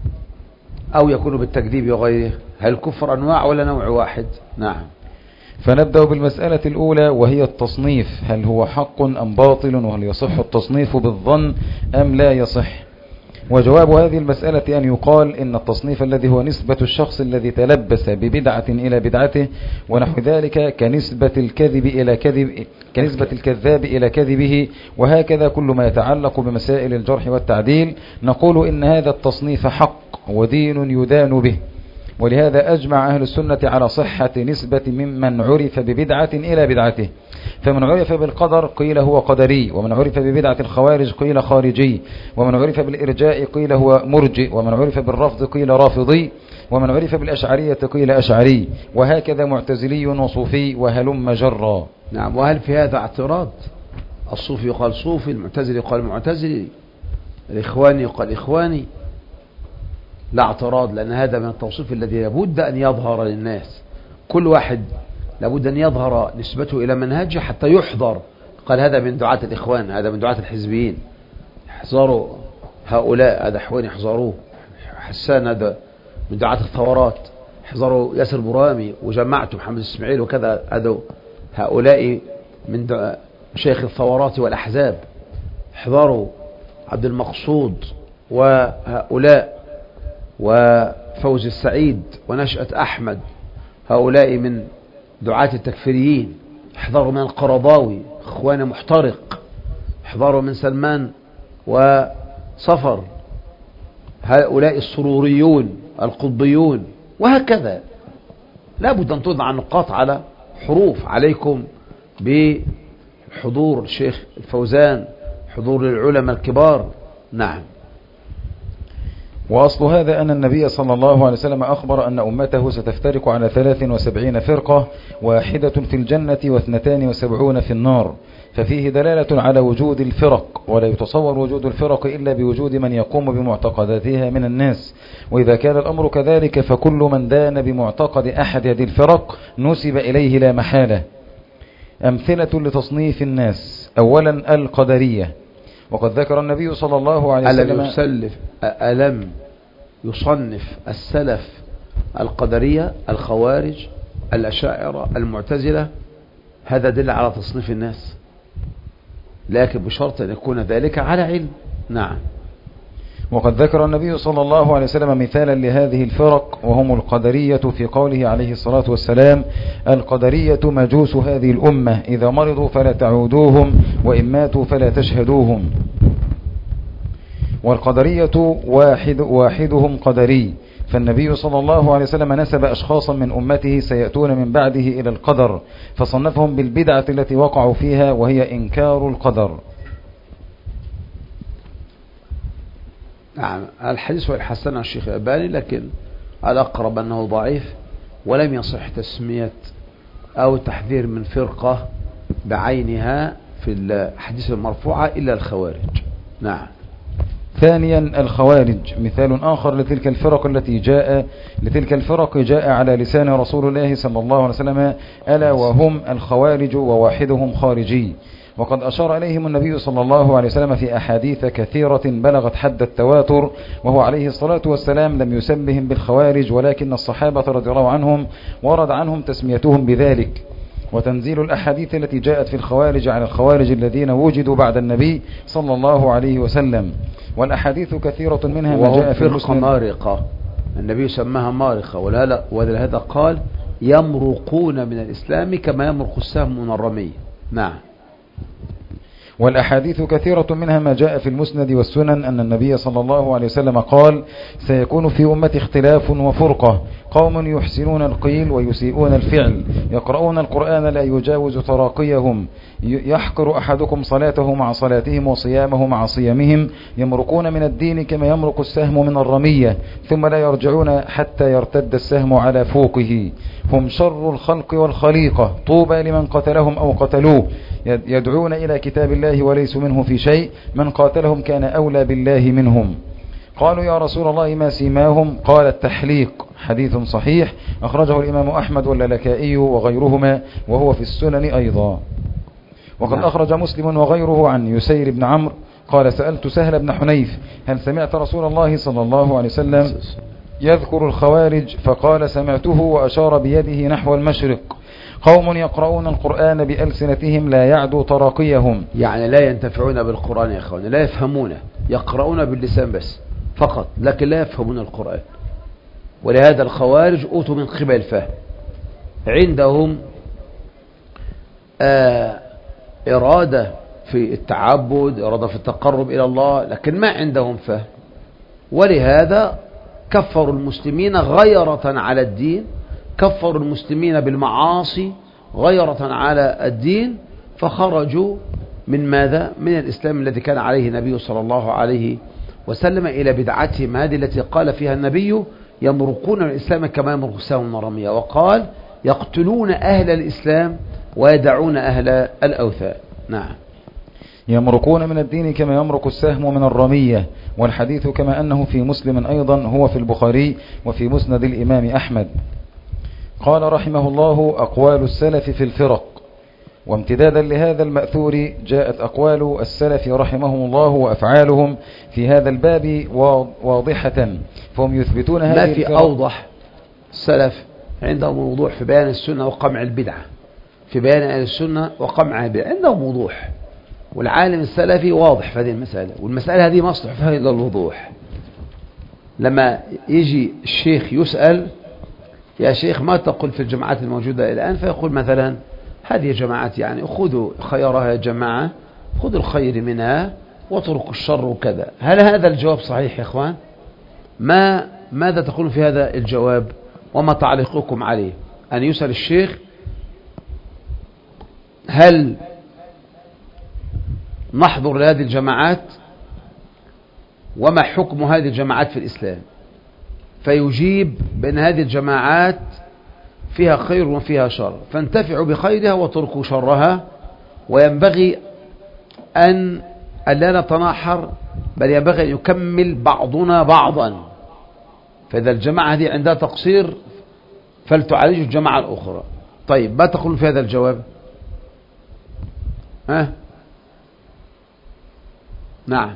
أو يكون بالتكذيب وغيره، هل الكفر أنواع ولا نوع واحد؟ نعم. فنبدأ بالمسألة الأولى وهي التصنيف، هل هو حق أم باطل، وهل يصح التصنيف بالظن أم لا يصح؟ وجواب هذه المسألة أن يقال إن التصنيف الذي هو نسبة الشخص الذي تلبس ببدعة إلى بدعته ونحو ذلك كنسبة الكذب إلى كذب كنسبة الكذاب إلى كذبه، وهكذا كل ما يتعلق بمسائل الجرح والتعديل، نقول إن هذا التصنيف حق ودين يدان به. ولهذا أجمع أهل السنة على صحة نسبة ممن عرف ببدعة إلى بدعته. فمن عرف بالقدر قيل هو قدري، ومن عرف ببدعة الخوارج قيل خارجي، ومن عرف بالإرجاء قيل هو مرجئ، ومن عرف بالرفض قيل رافضي، ومن عرف بالأشعرية قيل أشعري، وهكذا معتزلي وصوفي وهلم جرا. نعم. وهل في هذا اعتراض؟ الصوفي يقال صوفي، المعتزلي يقال معتزلي، الإخواني يقال إخواني، لا اعتراض، لأن هذا من التوصيف الذي لابد أن يظهر للناس، كل واحد لابد أن يظهر نسبته إلى منهجه حتى يحضر. قال هذا من دعاة الإخوان، هذا من دعاة الحزبيين، احذروا هؤلاء، هذا إخواني احذروه. حسان هذا من دعاة الثورات، احذروا ياسر برامي وجماعته محمد إسماعيل وكذا، هذا هؤلاء من شيخ الثورات والأحزاب، احذروا عبد المقصود وهؤلاء وفوز السعيد ونشأة أحمد، هؤلاء من دعاة التكفيريين، احذروا من القرضاوي اخوان محترق، احذروا من سلمان وصفر، هؤلاء السروريون القطبيون، وهكذا. لا بد أن توضع النقاط على حروف. عليكم بحضور الشيخ الفوزان، حضور العلماء الكبار. نعم. وأصل هذا أن النبي صلى الله عليه وسلم أخبر أن أمته ستفترق على ثلاث وسبعين فرقة، واحدة في الجنة واثنتان وسبعون في النار، ففيه دلالة على وجود الفرق، ولا يتصور وجود الفرق إلا بوجود من يقوم بمعتقداتها من الناس. وإذا كان الأمر كذلك فكل من دان بمعتقد أحد هذه الفرق نسب إليه لا محالة. أمثلة لتصنيف الناس: أولا القدرية، وقد ذكر النبي صلى الله عليه وسلم ألم يسلف ألم يصنف السلف القدرية الخوارج الأشاعرة المعتزلة، هذا دل على تصنيف الناس، لكن بشرط أن يكون ذلك على علم. نعم. وقد ذكر النبي صلى الله عليه وسلم مثالا لهذه الفرق وهم القدرية في قوله عليه الصلاة والسلام: القدرية مجوس هذه الأمة، إذا مرضوا فلا تعودوهم، وإن ماتوا فلا تشهدوهم. والقدرية واحد واحدهم قدري، فالنبي صلى الله عليه وسلم نسب أشخاصا من أمته سيأتون من بعده إلى القدر، فصنفهم بالبدعة التي وقعوا فيها، وهي إنكار القدر. نعم. الحديث والحسن الشيخ الألباني، لكن الأقرب أنه ضعيف، ولم يصح تسمية أو تحذير من فرقة بعينها في الحديث المرفوعة إلا الخوارج. نعم. ثانيا الخوارج مثال آخر لتلك الفرق التي جاء لتلك الفرق جاء على لسان رسول الله صلى الله عليه وسلم، ألا وهم الخوارج وواحدهم خارجي. وقد أشار إليهم النبي صلى الله عليه وسلم في أحاديث كثيرة بلغت حد التواتر، وهو عليه الصلاة والسلام لم يسمهم بالخوارج، ولكن الصحابة رضي الله عنهم ورد عنهم تسميتهم بذلك. وتنزيل الأحاديث التي جاءت في الخوارج على الخوارج الذين وجدوا بعد النبي صلى الله عليه وسلم، والأحاديث كثيرة منها ما جاء في فرقة مارقة، النبي سماها مارقة، ولهذا قال يمرقون من الإسلام كما يمرق السهم من الرمي. نعم. والأحاديث كثيرة منها ما جاء في المسند والسنن أن النبي صلى الله عليه وسلم قال: سيكون في أمتي اختلاف وفرقة، قوم يحسنون القيل ويسيئون الفعل، يقرؤون القرآن لا يجاوز تراقيهم، يحقر أحدكم صلاته مع صلاتهم وصيامه مع صيامهم، يمرقون من الدين كما يمرق السهم من الرمية، ثم لا يرجعون حتى يرتد السهم على فوقه، هم شر الخلق والخليقة، طوبى لمن قتلهم أو قتلوه، يدعون إلى كتاب الله وليسوا منه في شيء، من قاتلهم كان أولى بالله منهم. قالوا: يا رسول الله ما سيماهم؟ قال: التحليق. حديث صحيح أخرجه الإمام أحمد واللالكائي وغيرهما، وهو في السنن أيضا. وقد أخرج مسلم وغيره عن يسير بن عمرو قال: سألت سهل بن حنيف: هل سمعت رسول الله صلى الله عليه وسلم يذكر الخوارج؟ فقال: سمعته، وأشار بيده نحو المشرق، قوم يقرؤون القرآن بألسنتهم لا يعدو تراقيهم. يعني لا ينتفعون بالقرآن يا أخواني، لا يفهمونه، يقرؤون باللسان بس فقط، لكن لا يفهمون القرآن. ولهذا الخوارج أوتوا من قبل الفهم، عندهم آه إرادة في التعبد، إرادة في التقرب إلى الله، لكن ما عندهم فهم، ولهذا كفروا المسلمين غيرة على الدين، كفروا المسلمين بالمعاصي غيرة على الدين، فخرجوا من ماذا؟ من الإسلام الذي كان عليه النبي صلى الله عليه وسلم إلى بدعتهم هذه التي قال فيها النبي: يمرقون من الإسلام كما يمرق السهم من الرمية، وقال: يقتلون أهل الإسلام ويدعون أهل الأوثان. نعم. يمرقون من الدين كما يمرق السهم من الرمية. والحديث كما أنه في مسلم أيضا هو في البخاري وفي مسند الإمام أحمد. قال رحمه الله: أقوال السلف في الفرق. وامتدادا لهذا المأثور جاءت أقوال السلف رحمهم الله وأفعالهم في هذا الباب واضحة، فهم يثبتون هذه ما في أوضح. السلف عندهم وضوح في بيان السنة وقمع البدعة، في بيان أهل السنة وقمع البدعة عندهم وضوح، والعالم السلفي واضح في هذه المسألة، والمسألة هذه مصلح فيها إلى الوضوح. لما يجي الشيخ يسأل: يا شيخ ما تقول في الجماعات الموجودة الآن؟ فيقول مثلا: هذه جماعات يعني خذوا خيرها يا جماعة، خذوا الخير منها واتركوا الشر وكذا. هل هذا الجواب صحيح يا إخوان؟ ما ماذا تقول في هذا الجواب؟ وما تعليقكم عليه؟ أن يسأل الشيخ: هل نحضر لهذه الجماعات؟ وما حكم هذه الجماعات في الإسلام؟ فيجيب بأن هذه الجماعات فيها خير وفيها شر، فانتفعوا بخيرها وتركوا شرها، وينبغي أن لا نتناحر، بل ينبغي أن يكمل بعضنا بعضا. فإذا الجماعة هذه عندها تقصير فلتعالجوا الجماعة الأخرى. طيب، ما تقولون في هذا الجواب؟ ها؟ نعم.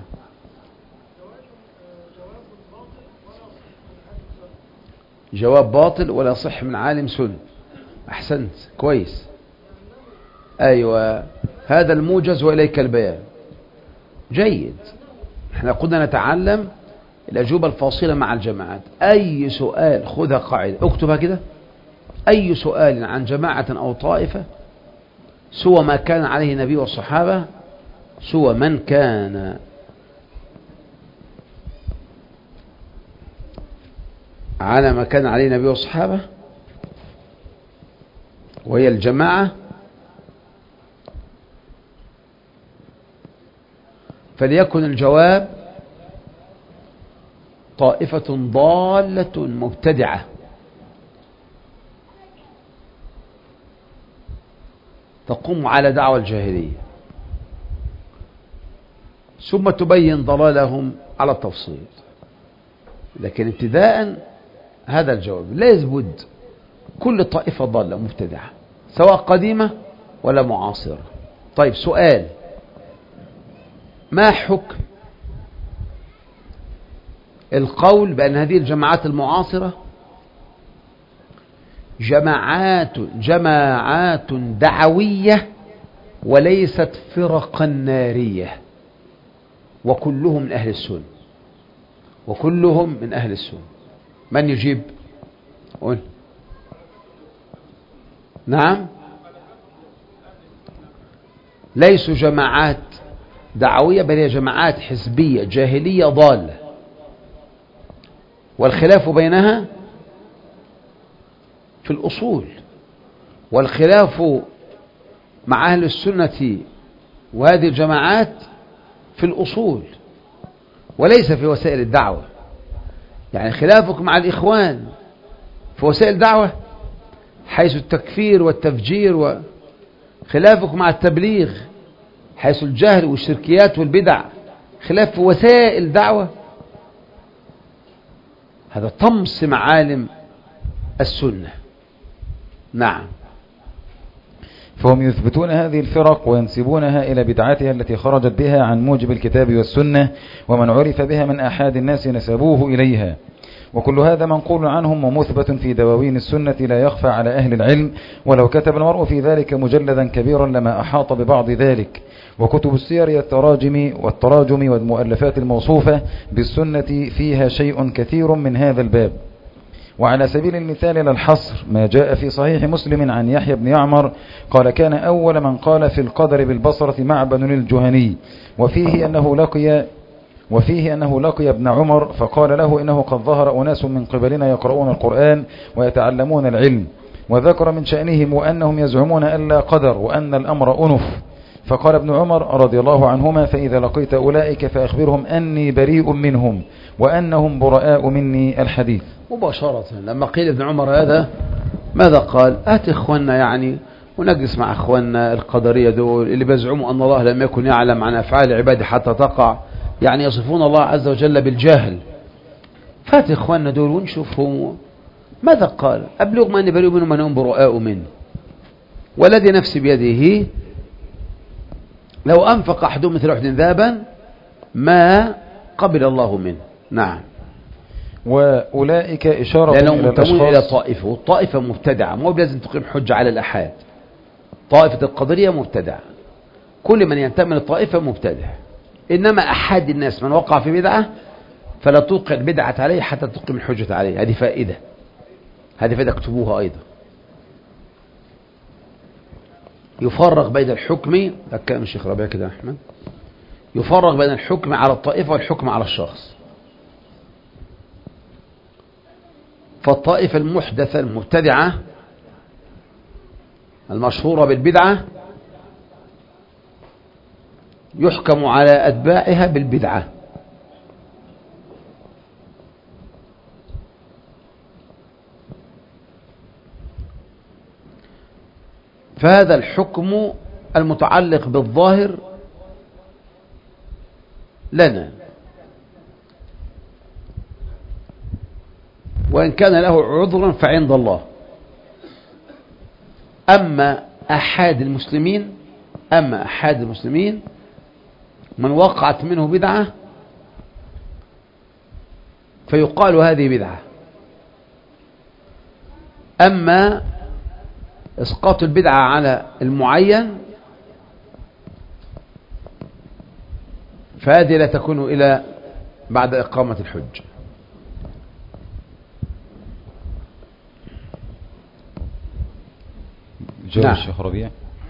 جواب باطل ولا صح من عالم سنة. أحسنت كويس. أيوة هذا الموجز وإليك البيان. جيد. احنا قلنا نتعلم الأجوبة الفاصلة مع الجماعات. أي سؤال خذها قاعدة اكتبها كده. أي سؤال عن جماعة أو طائفة سوى ما كان عليه النبي والصحابة، سوى من كان على ما كان عليه النبي والصحابة وهي الجماعة، فليكن الجواب طائفة ضالة مبتدعة تقوم على دعوى الجاهلية، ثم تبين ضلالهم على التفصيل. لكن ابتداء هذا الجواب لا يثبت كل طائفة ضالة مبتدعة سواء قديمة ولا معاصرة. طيب سؤال، ما حكم القول بأن هذه الجماعات المعاصرة جماعات جماعات دعوية وليست فرقا نارية وكلهم من أهل السنة وكلهم من أهل السنة؟ من يجيب؟ قول. نعم، ليسوا جماعات دعوية بل هي جماعات حزبية جاهلية ضالة، والخلاف بينها في الأصول، والخلاف مع أهل السنة وهذه الجماعات في الأصول وليس في وسائل الدعوة. يعني خلافك مع الإخوان في وسائل الدعوة حيث التكفير والتفجير، وخلافك مع التبليغ حيث الجهل والشركيات والبدع خلاف في وسائل دعوة. هذا طمس معالم السنة. نعم. فهم يثبتون هذه الفرق وينسبونها إلى بدعتها التي خرجت بها عن موجب الكتاب والسنة، ومن عرف بها من أحد الناس نسبوه إليها، وكل هذا منقول عنهم ومثبت في دواوين السنة لا يخفى على أهل العلم، ولو كتب المرء في ذلك مجلدا كبيرا لما أحاط ببعض ذلك. وكتب السير التراجم والتراجم والمؤلفات الموصوفة بالسنة فيها شيء كثير من هذا الباب. وعلى سبيل المثال للحصر ما جاء في صحيح مسلم عن يحيى بن يعمر قال: كان أول من قال في القدر بالبصرة معبد الجهني، وفيه أنه لقي وفيه أنه لقي ابن عمر فقال له: إنه قد ظهر أناس من قبلنا يقرؤون القرآن ويتعلمون العلم، وذكر من شأنهم وأنهم يزعمون أن لا قدر وأن الأمر أنف. فقال ابن عمر رضي الله عنهما: فإذا لقيت أولئك فأخبرهم أني بريء منهم وأنهم براء مني. الحديث. مباشرة لما قيل ابن عمر هذا ماذا قال؟ آت إخواننا يعني ونجلس مع إخواننا القدرية دول اللي بيزعموا أن الله لم يكن يعلم عن أفعال عباده حتى تقع، يعني يصفون الله عز وجل بالجهل. فات إخواننا دول ونشوفهم ماذا قال؟ أبلغ أني بريء منهم وأنهم براء مني، والذي نفسي بيده لو أنفق أحدهم مثل أحد ذهبا ما قبل الله منه. نعم. وأولئك إشارة إلى الأشخاص إلى طائفة، والطائفة مبتدعة، مو لازم تقيم حجة على الأحاد. طائفة القدرية مبتدعة، كل من ينتمي للطائفة مبتدع، إنما أحد الناس من وقع في بدعة فلا توقع البدعة عليه حتى تقيم الحجة عليه. هذه فائدة، هذه فائدة اكتبوها أيضا. يفرق بين الحكم، أكلم الشيخ ربيع كده أحمد، يفرق بين الحكم على الطائفة والحكم على الشخص. فالطائفة المحدثة المبتدعة المشهورة بالبدعة يحكم على أتباعها بالبدعة، فهذا الحكم المتعلق بالظاهر لنا، وإن كان له عذرا فعند الله. أما أحد المسلمين أما أحد المسلمين من وقعت منه بدعة فيقال هذه بدعة. أما إسقاط البدعة على المعين فهذه لا تكون إلى بعد إقامة الحج. جواب الشيخ ربيع.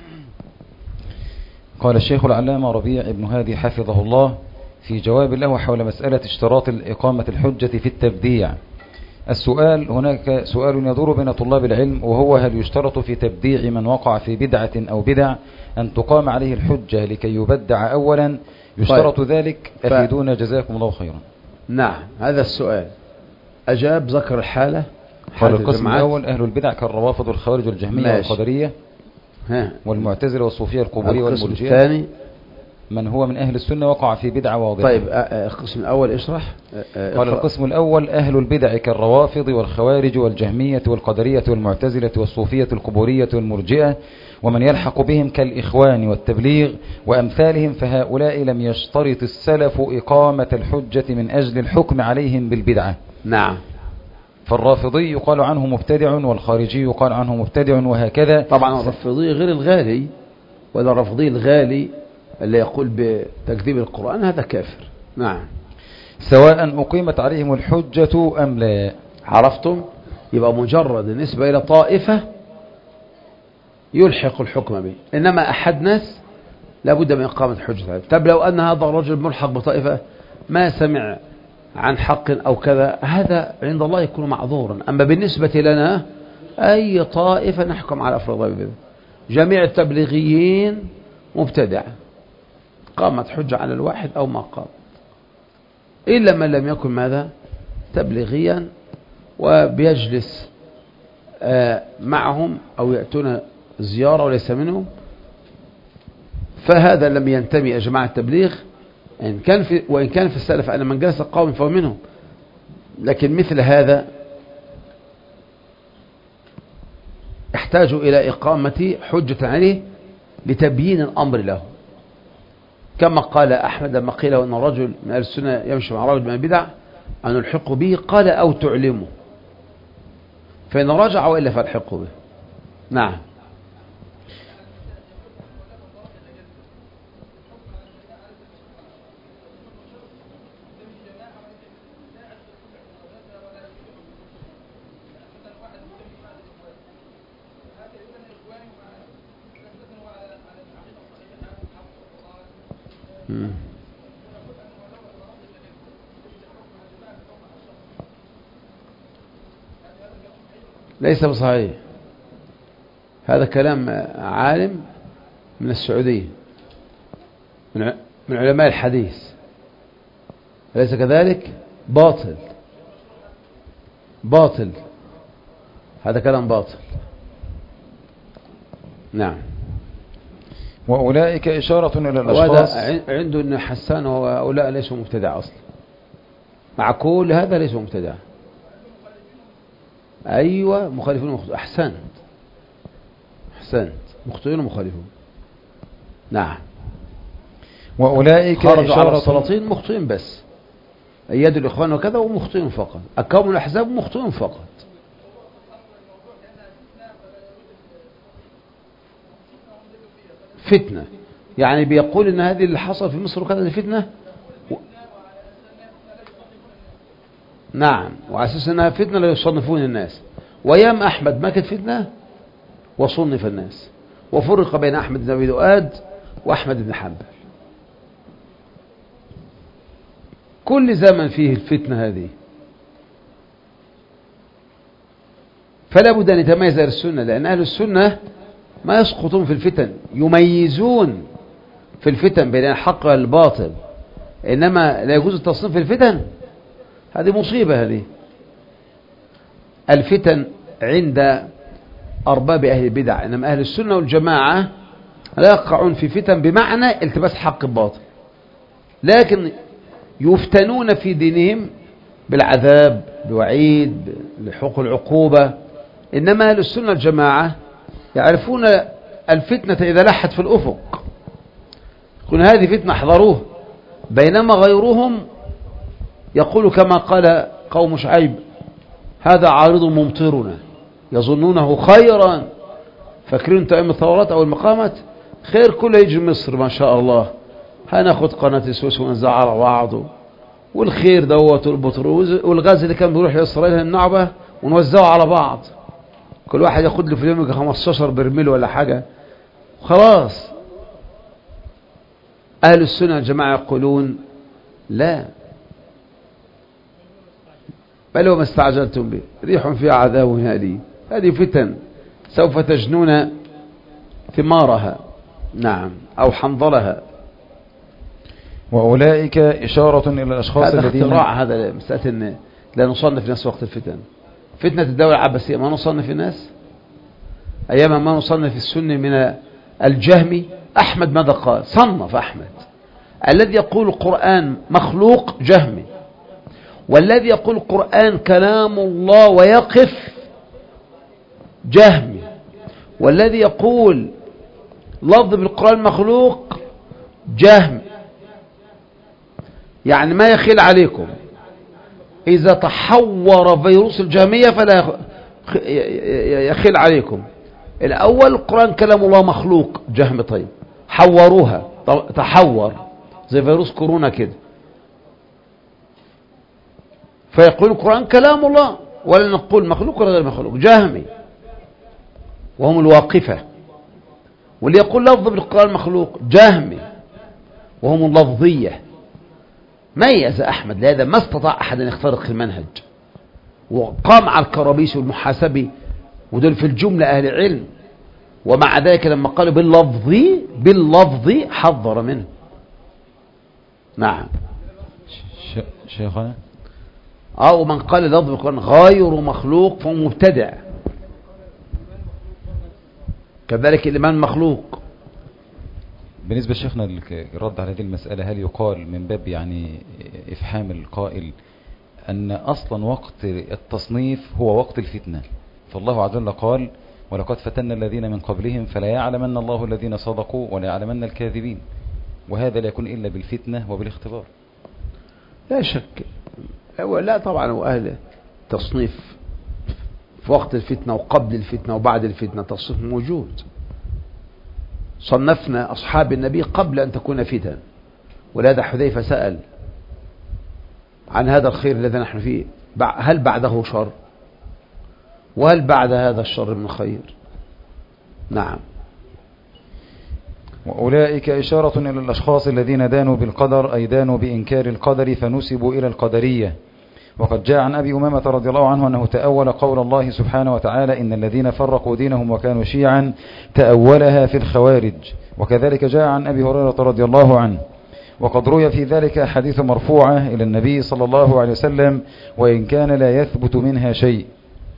قال الشيخ العلامة ربيع ابن هادي حفظه الله في جواب له حول مسألة اشتراط إقامة الحجة في التبديع. السؤال: هناك سؤال يدور بين طلاب العلم، وهو هل يشترط في تبديع من وقع في بدعة أو بدع أن تقام عليه الحجة لكي يبدع أولا؟ يشترط طيب. ذلك؟ أفيدونا جزاكم الله خيرا. نعم، هذا السؤال أجاب ذكر الحالة. قال القسم الأول: أهل البدع كالروافض والخوارج والجهمية والقدرية والمعتزلة والصوفية القبورية والمرجئة. الثاني: من هو من أهل السنة وقع في بدعة واضحة. طيب القسم الأول اشرح. قال القسم الأول: أهل البدع كالروافض والخوارج والجهمية والقدرية والمعتزلة والصوفية القبورية والمرجئة ومن يلحق بهم كالإخوان والتبليغ وأمثالهم، فهؤلاء لم يشترط السلف إقامة الحجة من أجل الحكم عليهم بالبدعة. نعم. فالرافضي يقال عنه مبتدع، والخارجي يقال عنه مبتدع، وهكذا. طبعا الرافضي غير الغالي، ولا الرافضي الغالي اللي يقول بتكذيب القرآن هذا كافر. نعم. سواء أقيمت عليهم الحجة أم لا. عرفتم؟ يبقى مجرد النسبة إلى طائفة يلحق الحكم به، إنما أحد ناس لابد من إقامة الحجة. طب لو أن هذا الرجل ملحق بطائفة ما سمع عن حق أو كذا، هذا عند الله يكون معذورا. أما بالنسبة لنا أي طائفة نحكم على أفرادها بذلك. جميع التبليغيين مبتدع، قامت حجة على الواحد أو ما قام، إلا من لم يكن ماذا تبليغيا وبيجلس معهم أو يأتون زيارة وليس منهم، فهذا لم ينتمي يا جماعة التبليغ. إن كان في وإن كان في السلف أن من جلس قوم فهو منهم، لكن مثل هذا يحتاج إلى إقامة حجة عليه لتبيين الأمر له، كما قال أحمد لما قيل أن رجل من أهل السنة يمشي مع رجل من البدع أن نلحق به، قال: أو تعلمه، فإن رجع وإلا فالحقه به. نعم. مم. ليس بصحيح، هذا كلام عالم من السعودية من علماء الحديث، أليس كذلك؟ باطل باطل، هذا كلام باطل. نعم. وأولئك إشارة إلى الأشخاص. عنده أن حسان وهؤلاء ليسوا مبتدع أصلا، مع كل هذا ليسوا مبتدع. أيوة مخالفون ومخطئون. أحسنت أحسنت، مخطئون ومخالفون. نعم. وأولئك خرجوا على السلاطين مخطئين بس، أياد الإخوان وكذا ومخطئون فقط، أكوم الأحزاب مخطئون فقط. فتنة، يعني بيقول ان هذه اللي حصل في مصر وكذا دي فتنة و... نعم، وعلى اساس انها فتنة لا يصنفون الناس. وايام احمد ما كانت فتنة وصنف الناس، وفرق بين احمد بن ابي دؤاد واحمد بن حنبل. كل زمن فيه الفتنة هذه، فلا بد ان يتميز اهل السنة، لان اهل السنة ما يسقطون في الفتن، يميزون في الفتن بين الحق والباطل، إنما لا يجوز التصنيف في الفتن. هذه مصيبة. هذه الفتن عند أرباب أهل البدع، إنما أهل السنة والجماعة لا يقعون في فتن بمعنى التباس حق الباطل، لكن يفتنون في دينهم بالعذاب، بوعيد، بحقوق العقوبة. إنما أهل السنة والجماعة يعرفون الفتنة إذا لحت في الأفق يقول هذه فتنة احذروه، بينما غيرهم يقول كما قال قوم شعيب: هذا عارض ممطرنا، يظنونه خيرا فاكرين انتوا ايام الثورات او المقامات؟ خير كله يجي مصر ما شاء الله، هناخد قناة السويس ونوزعها على بعض، والخير دوت والبترول والغاز اللي كان بيروح لاسرائيل النعبة ونوزعه على بعض، كل واحد ياخد له في اليوم خمستاشر برميل ولا حاجة خلاص. اهل السنة الجماعة يقولون لا، بل وما استعجلتم به ريح فيها عذاب أليم، هذه فتن سوف تجنون ثمارها، نعم، أو حنظلها. وأولئك إشارة إلى الأشخاص هذا الذين اختراع، هذا مسألة إن لا نصنف الناس وقت الفتن. فتنة الدولة العباسية ما نصنف الناس، أيام ما نصنف السنة من الجهمي. أحمد ماذا قال؟ صنف أحمد الذي يقول القرآن مخلوق جهمي، والذي يقول القرآن كلام الله ويقف جهمي، والذي يقول لفظ بالقرآن مخلوق جهمي. يعني ما يخيل عليكم، إذا تحور فيروس الجهمية فلا يخيل عليكم. الأول القرآن كلام الله مخلوق جهمي، طيب حوروها تحور زي فيروس كورونا كده، فيقول القرآن كلام الله ولا نقول مخلوق ولا غير مخلوق، جهمي وهم الواقفة. واللي يقول لفظ بالقرآن مخلوق جهمي وهم اللفظية. ميز أحمد لهذا، ما استطاع أحد أن يخترق المنهج، وقام على الكرابيس والمحاسبي ودول في الجملة أهل علم، ومع ذلك لما قالوا باللفظي باللفظي حذر منه. نعم شيخنا، أو من قال لفظ بالقرآن غير مخلوق فهو مبتدع، كذلك الإيمان مخلوق. بالنسبة لشيخنا الرد على هذه المسألة، هل يقال من باب يعني إفحام القائل أن أصلا وقت التصنيف هو وقت الفتنة؟ فالله عز وجل قال ولقد فتنا الذين من قبلهم فلا يعلمن الله الذين صدقوا ولا يعلمن الكاذبين، وهذا لا يكون إلا بالفتنة وبالاختبار. لا شك، لا طبعا، وأهل تصنيف في وقت الفتنة وقبل الفتنة وبعد الفتنة تصنيف موجود. صنفنا أصحاب النبي قبل أن تكون فتن، ولهذا حذيفة سأل عن هذا الخير الذي نحن فيه، هل بعده شر؟ وهل بعد هذا الشر من خير؟ نعم. وأولئك إشارة إلى الأشخاص الذين دانوا بالقدر، أي دانوا بإنكار القدر فنسبوا إلى القدرية. وقد جاء عن أبي أمامة رضي الله عنه أنه تأول قول الله سبحانه وتعالى إن الذين فرقوا دينهم وكانوا شيعا، تأولها في الخوارج. وكذلك جاء عن أبي هريرة رضي الله عنه. وقد روي في ذلك حديث مرفوعة إلى النبي صلى الله عليه وسلم وإن كان لا يثبت منها شيء.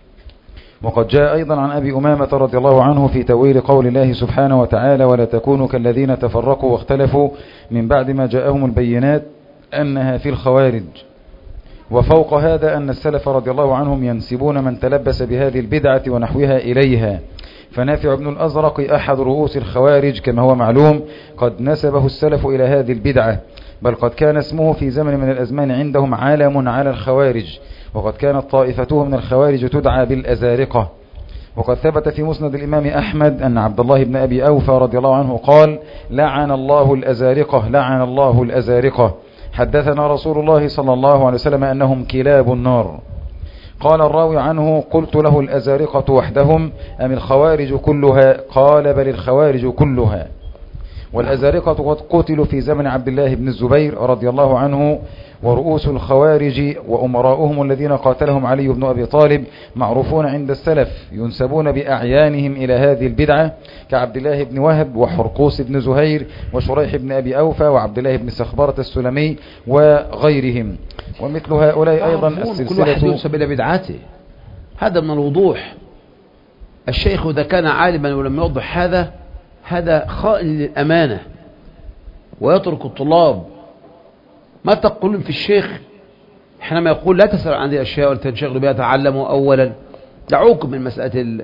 وقد جاء أيضا عن أبي أمامة رضي الله عنه في تأويل قول الله سبحانه وتعالى ولا تكونوا كالذين تفرقوا واختلفوا من بعد ما جاءهم البينات أنها في الخوارج. وفوق هذا أن السلف رضي الله عنهم ينسبون من تلبس بهذه البدعة ونحوها إليها. فنافع بن الأزرق أحد رؤوس الخوارج كما هو معلوم قد نسبه السلف إلى هذه البدعة، بل قد كان اسمه في زمن من الأزمان عندهم علم على الخوارج، وقد كانت طائفته من الخوارج تدعى بالأزارقة. وقد ثبت في مسند الإمام أحمد أن عبد الله بن أبي أوفى رضي الله عنه قال لعن الله الأزارقة لعن الله الأزارقة، حدثنا رسول الله صلى الله عليه وسلم أنهم كلاب النار. قال الراوي عنه قلت له الأزارقة وحدهم أم الخوارج كلها؟ قال بل الخوارج كلها. والأزارقة قد قتلوا في زمن عبد الله بن الزبير رضي الله عنه. ورؤوس الخوارج وأمراؤهم الذين قاتلهم علي بن أبي طالب معروفون عند السلف، ينسبون بأعيانهم إلى هذه البدعة كعبد الله بن وهب وحرقوس بن زهير وشريح بن أبي أوفى وعبد الله بن سخبرة السلمي وغيرهم. ومثل هؤلاء أيضا السلسلة، كل واحد ينسب إلى بدعته، هذا من الوضوح. الشيخ إذا كان عالما ولم يوضح هذا هذا خائن للأمانة ويترك الطلاب. ما تقولون في الشيخ حينما يقول لا تسأل عن هذه الأشياء ولا تنشغلوا بها، تعلموا أولا، دعوكم من مسألة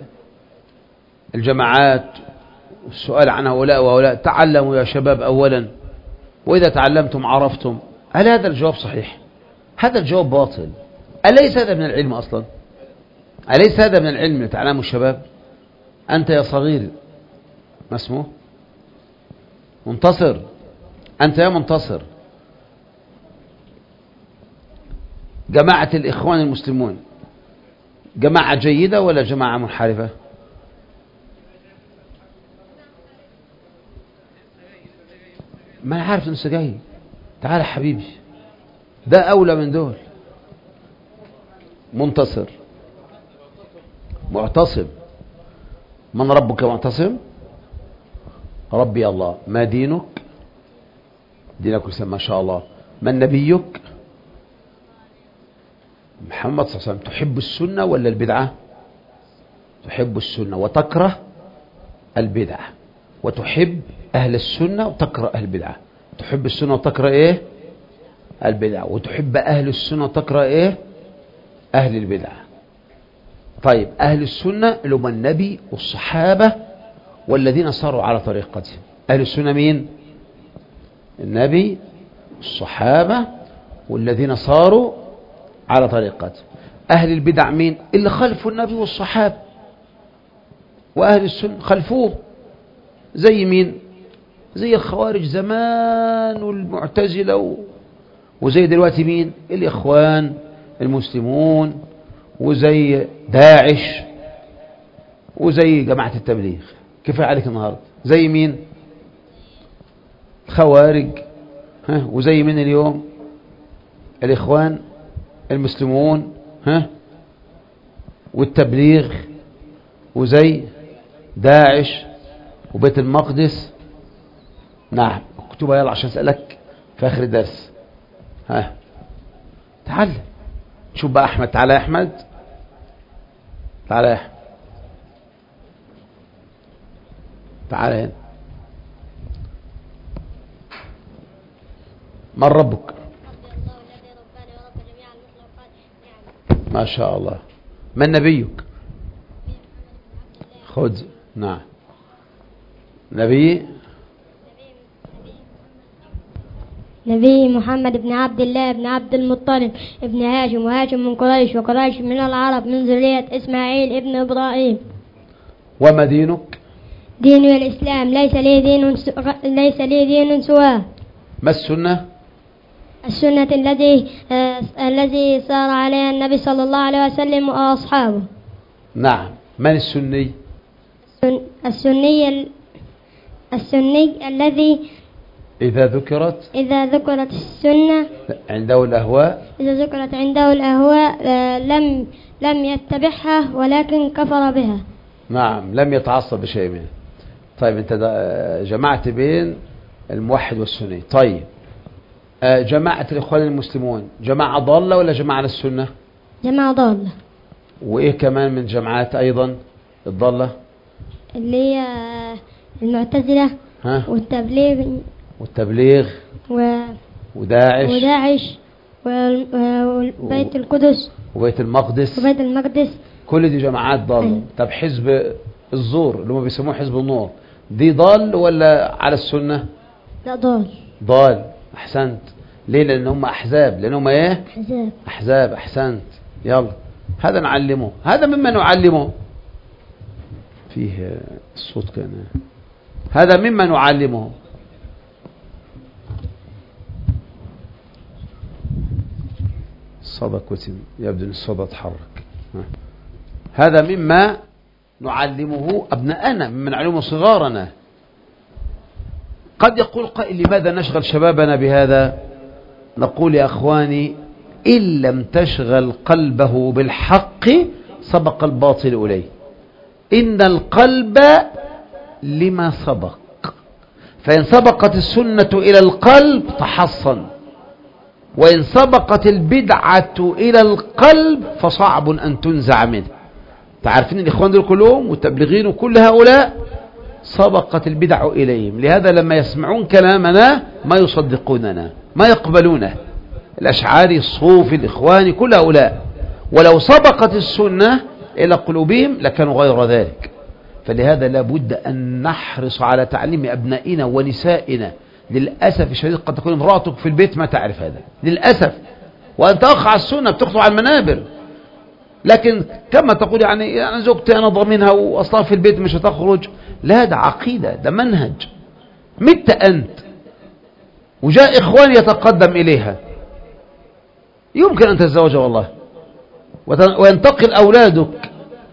الجماعات والسؤال عن هؤلاء وهؤلاء، تعلموا يا شباب أولا، وإذا تعلمتم عرفتم. هل هذا الجواب صحيح؟ هذا الجواب باطل. أليس هذا من العلم أصلا؟ أليس هذا من العلم لتعلموا الشباب؟ أنت يا صغير، ما اسمه؟ منتصر. أنت يا منتصر، جماعة الإخوان المسلمون جماعة جيدة ولا جماعة منحرفة؟ ما أنا عارف إنه جاي. تعال يا حبيبي، ده أولى من دول. منتصر، معتصم. من ربك معتصم؟ ربي الله. ما دينك؟ دينك الإسلام. ما شاء الله. من نبيك؟ محمد صلى الله عليه وسلم. تحب السنة ولا البدعة؟ تحب السنة وتكره البدعة، وتحب أهل السنة وتكره أهل البدعة. تحب السنة وتكره إيه؟ البدعة. وتحب أهل السنة وتكره إيه؟ أهل البدعة. طيب، أهل السنة اللي هم النبي والصحابة والذين صاروا على طريقتهم. أهل السنة مين؟ النبي، الصحابة، والذين صاروا على طريقتهم. أهل البدع مين؟ اللي خلفوا النبي والصحابة. وأهل السنة خلفوه. زي مين؟ زي الخوارج زمان والمعتزلة و... وزي دلوقتي مين؟ الإخوان المسلمون، وزي داعش، وزي جماعة التبليغ. كفاية عليك النهاردة. زي مين؟ خوارج. ها؟ وزي مين اليوم؟ الإخوان المسلمون، ها؟ والتبليغ، وزي داعش وبيت المقدس. نعم. اكتبها يلا عشان أسألك في آخر الدرس. ها، تعال شوف بقى أحمد. تعال يا أحمد، تعال يا أحمد، تعال هنا. من ربك؟ ما شاء الله. من نبيك؟ خذ. نعم. نبي نبي محمد بن عبد الله بن عبد المطلب ابن هاشم، وهاشم من قريش، وقريش من العرب من ذرية إسماعيل ابن إبراهيم. وما دينك؟ ديني الإسلام، ليس لي دين س... ليس لي دين سواه. ما السنة؟ السنة الذي آه... الذي سار عليها النبي صلى الله عليه وسلم وأصحابه. نعم. من السني؟ السن... السني ال... السني الذي إذا ذكرت إذا ذكرت السنة عنده الأهواء إذا ذكرت عنده الأهواء آه... لم لم يتبعها ولكن كفر بها. نعم، لم يتعصب بشيء منه. طيب، أنت جمعت بين الموحد والسني. طيب، جماعة الإخوان المسلمون جماعة ضالة ولا جماعة على السنة؟ جماعة ضالة. وإيه كمان من جماعات أيضا الضالة؟ اللي هي المعتزلة، ها؟ والتبليغ والتبليغ و... وداعش وداعش وبيت و... القدس وبيت المقدس وبيت المقدس. كل دي جماعات ضالة. طب حزب الزور اللي هم بيسموه حزب النور، دي ضال ولا على السنة؟ لا، ضال. ضال. أحسنت. ليه؟ لأن هم أحزاب. لأن هم إيه؟ أحزاب. أحزاب. أحسنت. يلا، هذا نعلمه. هذا مما نعلمه. فيه الصوت كان. هذا مما نعلمه. الصدى كتم، يبدو أن الصدى تحرك. هذا مما نعلمه أبناءنا، مما نعلمه صغارنا. قد يقول قائل: لماذا نشغل شبابنا بهذا؟ نقول يا أخواني: إن لم تشغل قلبه بالحق سبق الباطل إليه. إن القلب لما سبق، فإن سبقت السنة إلى القلب تحصن، وإن سبقت البدعة إلى القلب فصعب أن تنزع منه. تعرفين الإخوان دول كلهم والتبلغين وكل هؤلاء سبقت البدع إليهم، لهذا لما يسمعون كلامنا ما يصدقوننا، ما يقبلونه. الأشعاري، الصوفي، الإخواني، كل هؤلاء، ولو سبقت السنة إلى قلوبهم لكانوا غير ذلك. فلهذا لابد أن نحرص على تعليم أبنائنا ونسائنا. للأسف الشديد قد تكون امرأتك في البيت ما تعرف هذا، للأسف، وأنت أخ على السنة بتخطو على المنابر. لكن كما تقول يعني, يعني زوجتي أنا ضامنها وأصلا في البيت مش هتخرج، لا، ده عقيدة، ده منهج. مت أنت وجاء إخوان يتقدم إليها، يمكن أن تتزوج والله، وينتقل أولادك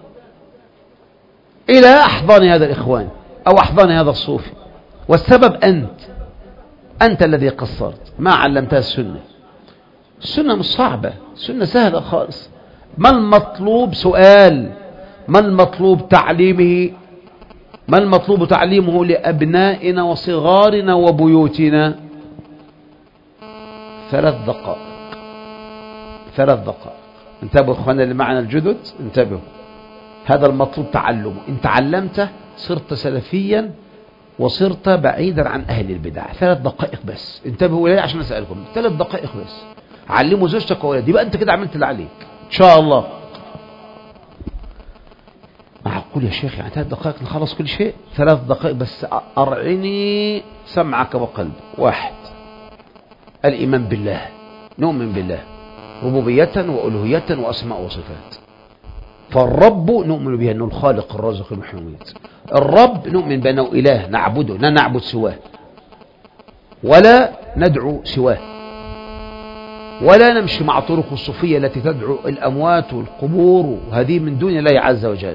إلى أحضان هذا الإخوان أو أحضان هذا الصوفي، والسبب أنت أنت الذي قصرت، ما علمتها السنة. السنة مش صعبة، السنة سهلة خالص. ما المطلوب؟ سؤال، ما المطلوب تعليمه؟ ما المطلوب تعليمه لأبنائنا وصغارنا وبيوتنا؟ ثلاث دقائق، ثلاث دقائق. انتبهوا اخوانا اللي معنا الجدد، انتبهوا، هذا المطلوب تعلمه. ان تعلمته صرت سلفيا وصرت بعيدا عن اهل البدع. ثلاث دقائق بس، انتبهوا لي عشان اسالكم، ثلاث دقائق بس. علموا زوجتك وولادك، يبقى انت كده عملت اللي عليك ان شاء الله. معقول يا شيخ يعني ثلاث دقائق نخلص كل شيء؟ ثلاث دقائق بس، أرعني سمعك وقلبك. واحد، الإيمان بالله، نؤمن بالله ربوبية وألوهية وأسماء وصفات. فالرب نؤمن به أنه الخالق الرازق المحيي المميت. الرب نؤمن بأنه إله نعبده، لا نعبد سواه ولا ندعو سواه، ولا نمشي مع طرق الصوفية التي تدعو الأموات والقبور، وهذه من دون الله عز وجل.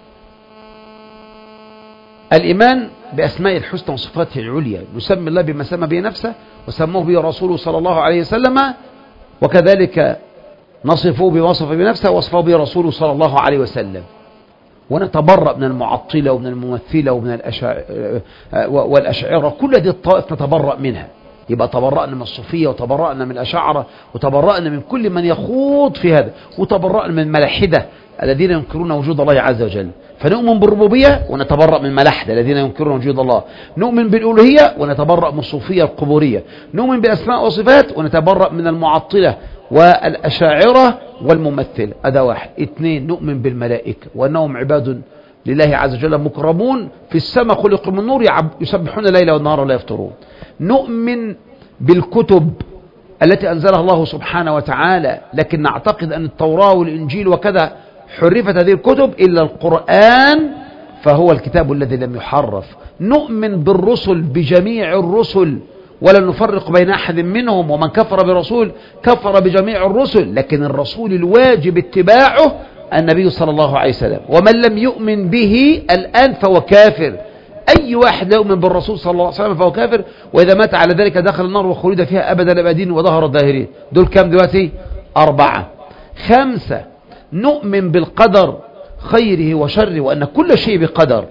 الإيمان بأسماء الحسنى وصفاته العليا، نسمي الله بما سمى به نفسه وسموه به رسوله صلى الله عليه وسلم، وكذلك نصفه بوصف بنفسه وصفه به رسوله صلى الله عليه وسلم. ونتبرأ من المعطلة ومن الممثلة ومن الأشاعرة والأشاعرة، كل هذه الطائف نتبرأ منها. يبقى تبرأنا من الصوفية وتبرأنا من الأشاعرة وتبرأنا من كل من يخوض في هذا، وتبرأنا من الملاحدة الذين ينكرون وجود الله عز وجل. فنؤمن بالربوبية ونتبرأ من الملاحدة الذين ينكرون وجود الله، نؤمن بالألوهية ونتبرأ من الصوفية القبورية، نؤمن بأسماء وصفات ونتبرأ من المعطلة والأشاعرة والممثل. هذا واحد. اثنين، نؤمن بالملائكة وأنهم عباد لله عز وجل مكرمون في السماء، خلقوا من نور يسبحون الليل والنهار ولا يفترون. نؤمن بالكتب التي أنزلها الله سبحانه وتعالى، لكن نعتقد أن التوراة والإنجيل وكذا حرفت هذه الكتب، إلا القرآن فهو الكتاب الذي لم يحرف. نؤمن بالرسل بجميع الرسل ولا نفرق بين أحد منهم، ومن كفر برسول كفر بجميع الرسل، لكن الرسول الواجب اتباعه النبي صلى الله عليه وسلم. ومن لم يؤمن به الآن فهو كافر. أي واحد لا يؤمن بالرسول صلى الله عليه وسلم فهو كافر، وإذا مات على ذلك دخل النار وخلد فيها أبدا الأبدين وظهر الظاهرين. دول كام دلوقتي؟ أربعة. خمسة، نؤمن بالقدر خيره وشره وأن كل شيء بقدر.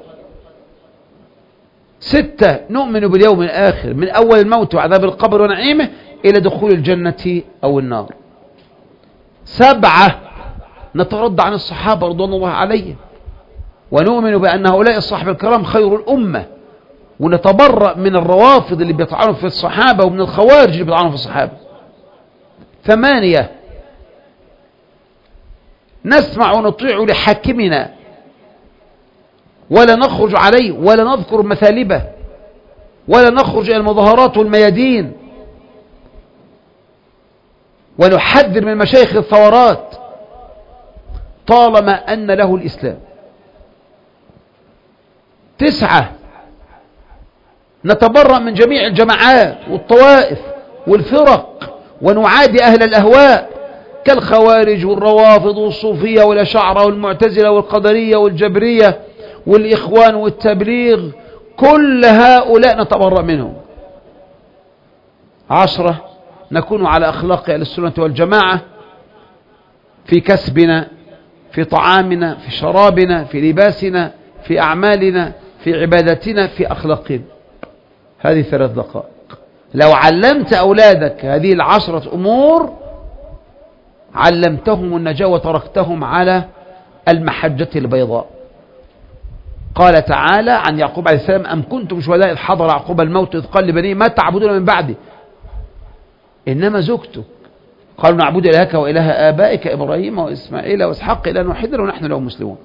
ستة، نؤمن باليوم الآخر من أول الموت وعذاب القبر ونعيمه إلى دخول الجنة أو النار. سبعة، نترد عن الصحابة رضوان الله عليهم ونؤمن بأن هؤلاء الصحابة الكرام خير الأمة، ونتبرأ من الروافض اللي بيطعنوا في الصحابة ومن الخوارج اللي بيطعنوا في الصحابة. ثمانية، نسمع ونطيع لحاكمنا ولا نخرج عليه ولا نذكر مثالبه ولا نخرج إلى المظاهرات والميادين، ونحذر من مشايخ الثورات طالما أن له الإسلام. تسعة، نتبرأ من جميع الجماعات والطوائف والفرق ونعادي أهل الأهواء كالخوارج والروافض والصوفية والأشاعرة والمعتزلة والقدرية والجبرية والإخوان والتبليغ، كل هؤلاء نتبرأ منهم. عشرة، نكون على أخلاق أهل السنة والجماعة في كسبنا، في طعامنا، في شرابنا، في لباسنا، في أعمالنا، في عبادتنا، في أخلاقنا. هذه ثلاث دقائق. لو علمت أولادك هذه العشرة أمور علمتهم النجاة وتركتهم على المحجة البيضاء. قال تعالى عن يعقوب عليه السلام: أم كنتم شهداء إذ حضر يعقوب الموت إذ قال لبنيه ما تعبدون من بعدي إنما زوجتك قالوا نعبد إلهك وإله آبائك إبراهيم وإسماعيل وإسحاق إلها واحدا ونحن له مسلمون.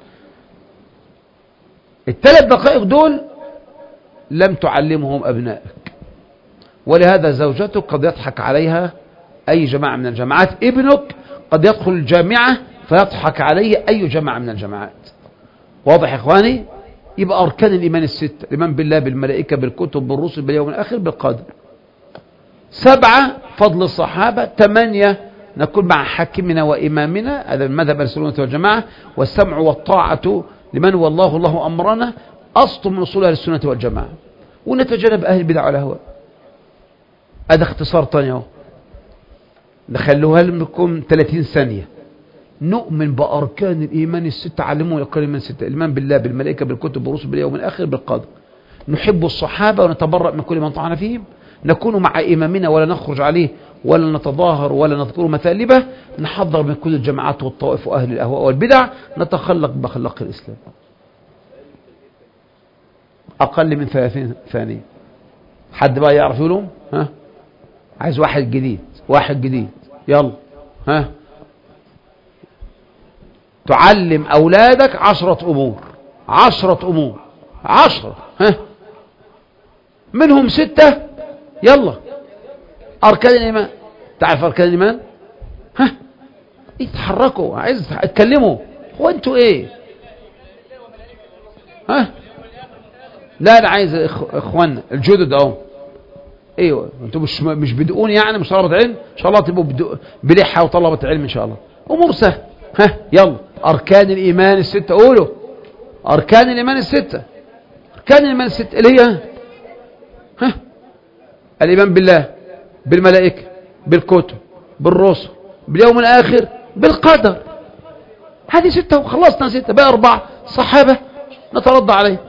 الثلاث دقائق دول لم تعلمهم أبنائك، ولهذا زوجتك قد يضحك عليها أي جماعة من الجماعات، ابنك قد يدخل الجامعة فيضحك عليه أي جماعة من الجماعات. واضح يا إخواني؟ يبقى أركان الإيمان الستة: الإيمان بالله، بالملائكة، بالكتب، بالرسل، باليوم الآخر، بالقدر. سبعة فضل الصحابة. ثمانية نكون مع حاكمنا وإمامنا، هذا المذهب السنة والجماعة. والسمع والطاعة لمن والله الله أمرنا أصل من أصول أهل السنة والجماعة. ونتجنب أهل البدع والأهواء. هذا اختصار ثاني اهو، نخلوها لكم ثلاثين ثانية. نؤمن بأركان الإيمان الستة. علموا أركان الإيمان الستة: الإيمان بالله، بالملائكة، بالكتب، بالرسل، باليوم الآخر، بالقدر. نحب الصحابة ونتبرأ من كل من طعن فيهم. نكون مع إمامنا ولا نخرج عليه ولا نتظاهر ولا نذكر مثالبه. نحضر من كل الجماعات والطوائف وأهل الأهواء والبدع. نتخلق بأخلاق الإسلام. أقل من ثلاثين ثانية. حد بقى يعرف يقولهم؟ ها؟ عايز واحد جديد، واحد جديد، يلا. ها؟ تعلم أولادك عشرة أمور، عشرة أمور، عشرة. ها؟ منهم ستة. يلا. أركان الإيمان. تعرف أركان الإيمان؟ ها؟ يتحركوا، عايز اتكلموا. هو أنتوا إيه؟ ها؟ لا أنا عايز إخواننا الجدد أهو. ايوه انتوا مش مش بدقون يعني، مش طلبة علم. ان شاء الله تبقوا بلحة وطلبة علم ان شاء الله. امور سهله. ها يلا. اركان الايمان الستة. قولوا اركان الايمان الستة. اركان الايمان الستة اللي هي ها: الايمان بالله، بالملائكة، بالكتب، بالرسل، باليوم الاخر، بالقدر. هذه ستة وخلصنا. ستة بقى أربعة صحابة نترضى عليه.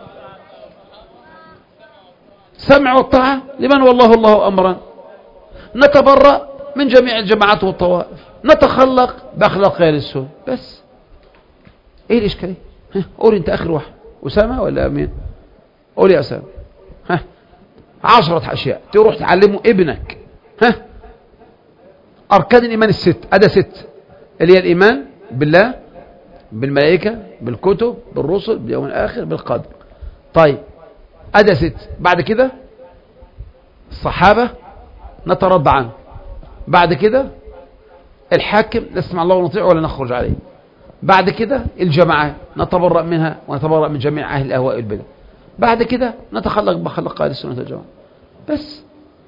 سمع والطاعة لمن والله الله أمرا. نتبرأ من جميع الجماعات والطوائف. نتخلق بأخلاق أهل السنة. بس ايه الإشكالية؟ قول انت آخر واحد. أسامة ولا أمين؟ قول يا أسامة. ها عشرة أشياء تروح تعلمه ابنك. ها أركان الإيمان الست. أدا ست اللي هي الإيمان بالله، بالملائكة، بالكتب، بالرسل، باليوم الآخر، بالقدر. طيب أدا ست. بعد كده الصحابة نترضى عنه. بعد كده الحاكم نسمع الله ونطيعه ولا نخرج عليه. بعد كده الجماعات نتبرأ منها ونتبرأ من جميع أهل الأهواء والبدع. بعد كده نتخلق بخلق أهل السنة والجماعة. بس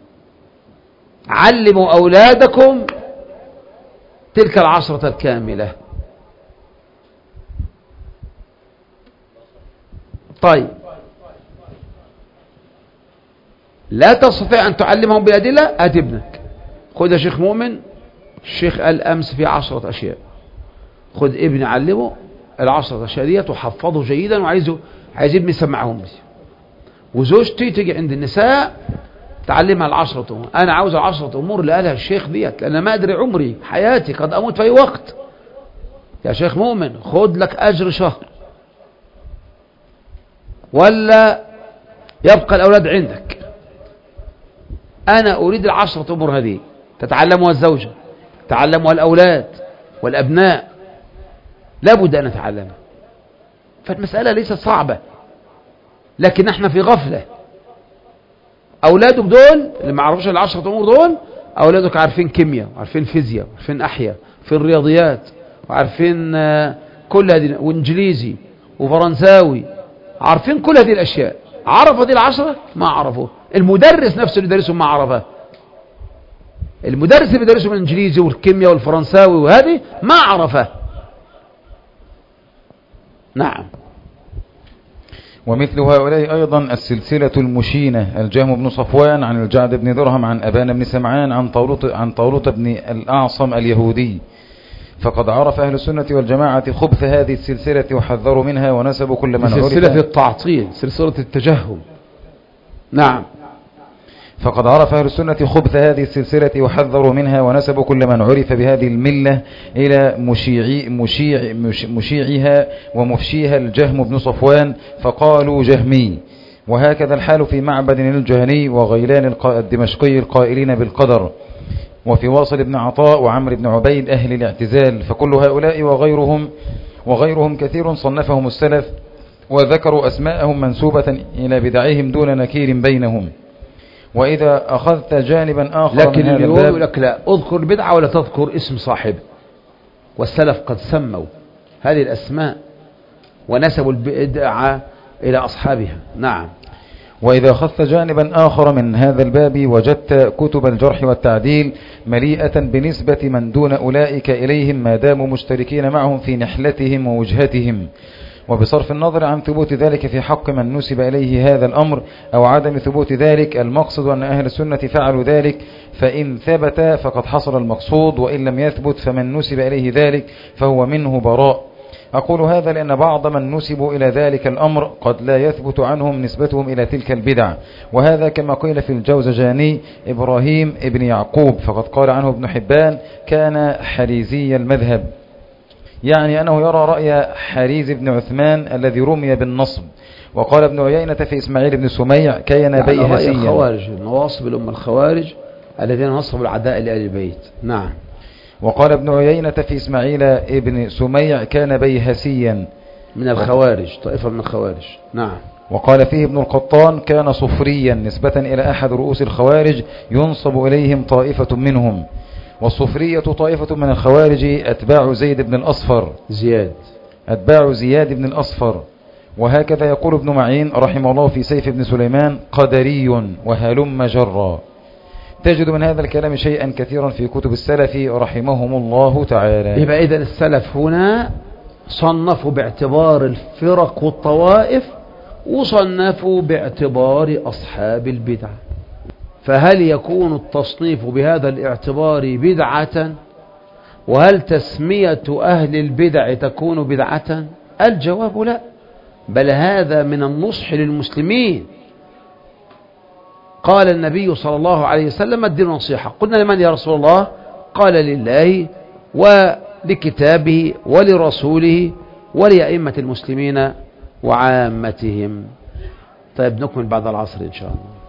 علموا أولادكم تلك العشرة الكاملة. طيب لا تستطيع أن تعلمهم بالأدلة؟ هات ابنك. خذ يا شيخ مؤمن، الشيخ قال أمس في عشرة أشياء. خذ ابن علمه العشرة أشياء ديت وحفظه جيدا، وعايزه عايز ابني يسمعهم لي. وزوجتي تيجي عند النساء تعلمها العشرة أمور. أنا عاوز العشرة أمور اللي قالها الشيخ ديت، لأن ما أدري عمري حياتي قد أموت في أي وقت. يا شيخ مؤمن خذ لك أجر شهر، ولا يبقى الأولاد عندك. أنا أريد العشرة أمور هذه تتعلمها الزوجة، تتعلمها الأولاد والأبناء، لابد أن نتعلمها. فالمسألة ليست صعبة، لكن احنا في غفلة. أولادك دول اللي ما عرفوش العشرة أمور دول، أولادك عارفين كيمياء وعارفين فيزياء وعارفين أحياء وعارفين رياضيات وعارفين كل هذه، وإنجليزي وفرنساوي، عارفين كل هذه الأشياء. عرفوا دي العشرة؟ ما عرفوه. المدرس نفسه اللي يدرسهم ما عرفه. المدرس اللي بيدرسهم الإنجليزي والكيمياء والفرنساوي وهذه ما عرفه. نعم. ومثل هؤلاء أيضا السلسلة المشينة: الجهم بن صفوان عن الجعد بن درهم عن أبان بن سمعان عن طولوط عن طولوط بن الأعصم اليهودي. فقد عرف أهل السنة والجماعة خبث هذه السلسلة وحذروا منها ونسبوا كل من عرف. سلسلة التعطيل، سلسلة التجهم. نعم. فقد عرف أهل السنة خبث هذه السلسلة وحذروا منها ونسبوا كل من عرف بهذه الملة إلى مشيعي مشيع مشيعها ومفشيها الجهم بن صفوان، فقالوا جهمي. وهكذا الحال في معبد الجهني وغيلان الدمشقي القائلين بالقدر، وفي واصل بن عطاء وعمر بن عبيد أهل الاعتزال. فكل هؤلاء وغيرهم وغيرهم كثير صنفهم السلف وذكروا أسماءهم منسوبة إلى بدعهم دون نكير بينهم. وإذا أخذت جانبا آخر لكن من هذا اليوم الباب، يقول لك لا، اذكر بدعة ولا تذكر اسم صاحب، والسلف قد سموا هذه الأسماء ونسبوا البدعة إلى أصحابها. نعم. وإذا أخذت جانبا آخر من هذا الباب وجدت كتب الجرح والتعديل مليئة بنسبة من دون أولئك إليهم ما داموا مشتركين معهم في نحلتهم ووجهتهم، وبصرف النظر عن ثبوت ذلك في حق من نسب إليه هذا الأمر أو عدم ثبوت ذلك. المقصد أن أهل السنة فعلوا ذلك، فإن ثبت فقد حصل المقصود، وإن لم يثبت فمن نسب إليه ذلك فهو منه براء. أقول هذا لأن بعض من نسبوا إلى ذلك الأمر قد لا يثبت عنهم نسبتهم إلى تلك البدع، وهذا كما قيل في الجوزجاني إبراهيم ابن يعقوب، فقد قال عنه ابن حبان كان حريزي المذهب، يعني أنه يرى رأي حريز بن عثمان الذي رمي بالنصب. وقال ابن عيينة في إسماعيل بن سميع كان بيهسيا. الخوارج نواصب الأمة الخوارج الذين نصبوا العداء لآل البيت. نعم. وقال ابن عيينة في إسماعيل ابن سميع كان بيهسيا من الخوارج، طائفة من الخوارج. نعم. وقال فيه ابن القطان كان صفريا نسبة إلى أحد رؤوس الخوارج ينصب إليهم طائفة منهم. والصفرية طائفة من الخوارج أتباع زيد بن الأصفر زياد أتباع زياد بن الأصفر. وهكذا يقول ابن معين رحمه الله في سيف بن سليمان قدري وهلم جرا. تجد من هذا الكلام شيئا كثيرا في كتب السلف رحمهم الله تعالى. يبقى إذن السلف هنا صنفوا باعتبار الفرق والطوائف وصنفوا باعتبار أصحاب البدع، فهل يكون التصنيف بهذا الاعتبار بدعة؟ وهل تسمية أهل البدع تكون بدعة؟ الجواب لا، بل هذا من النصح للمسلمين. قال النبي صلى الله عليه وسلم الدين نصيحة. قلنا لمن يا رسول الله؟ قال لله ولكتابه ولرسوله ولأئمة المسلمين وعامتهم. طيب نكمل بعد العصر إن شاء الله.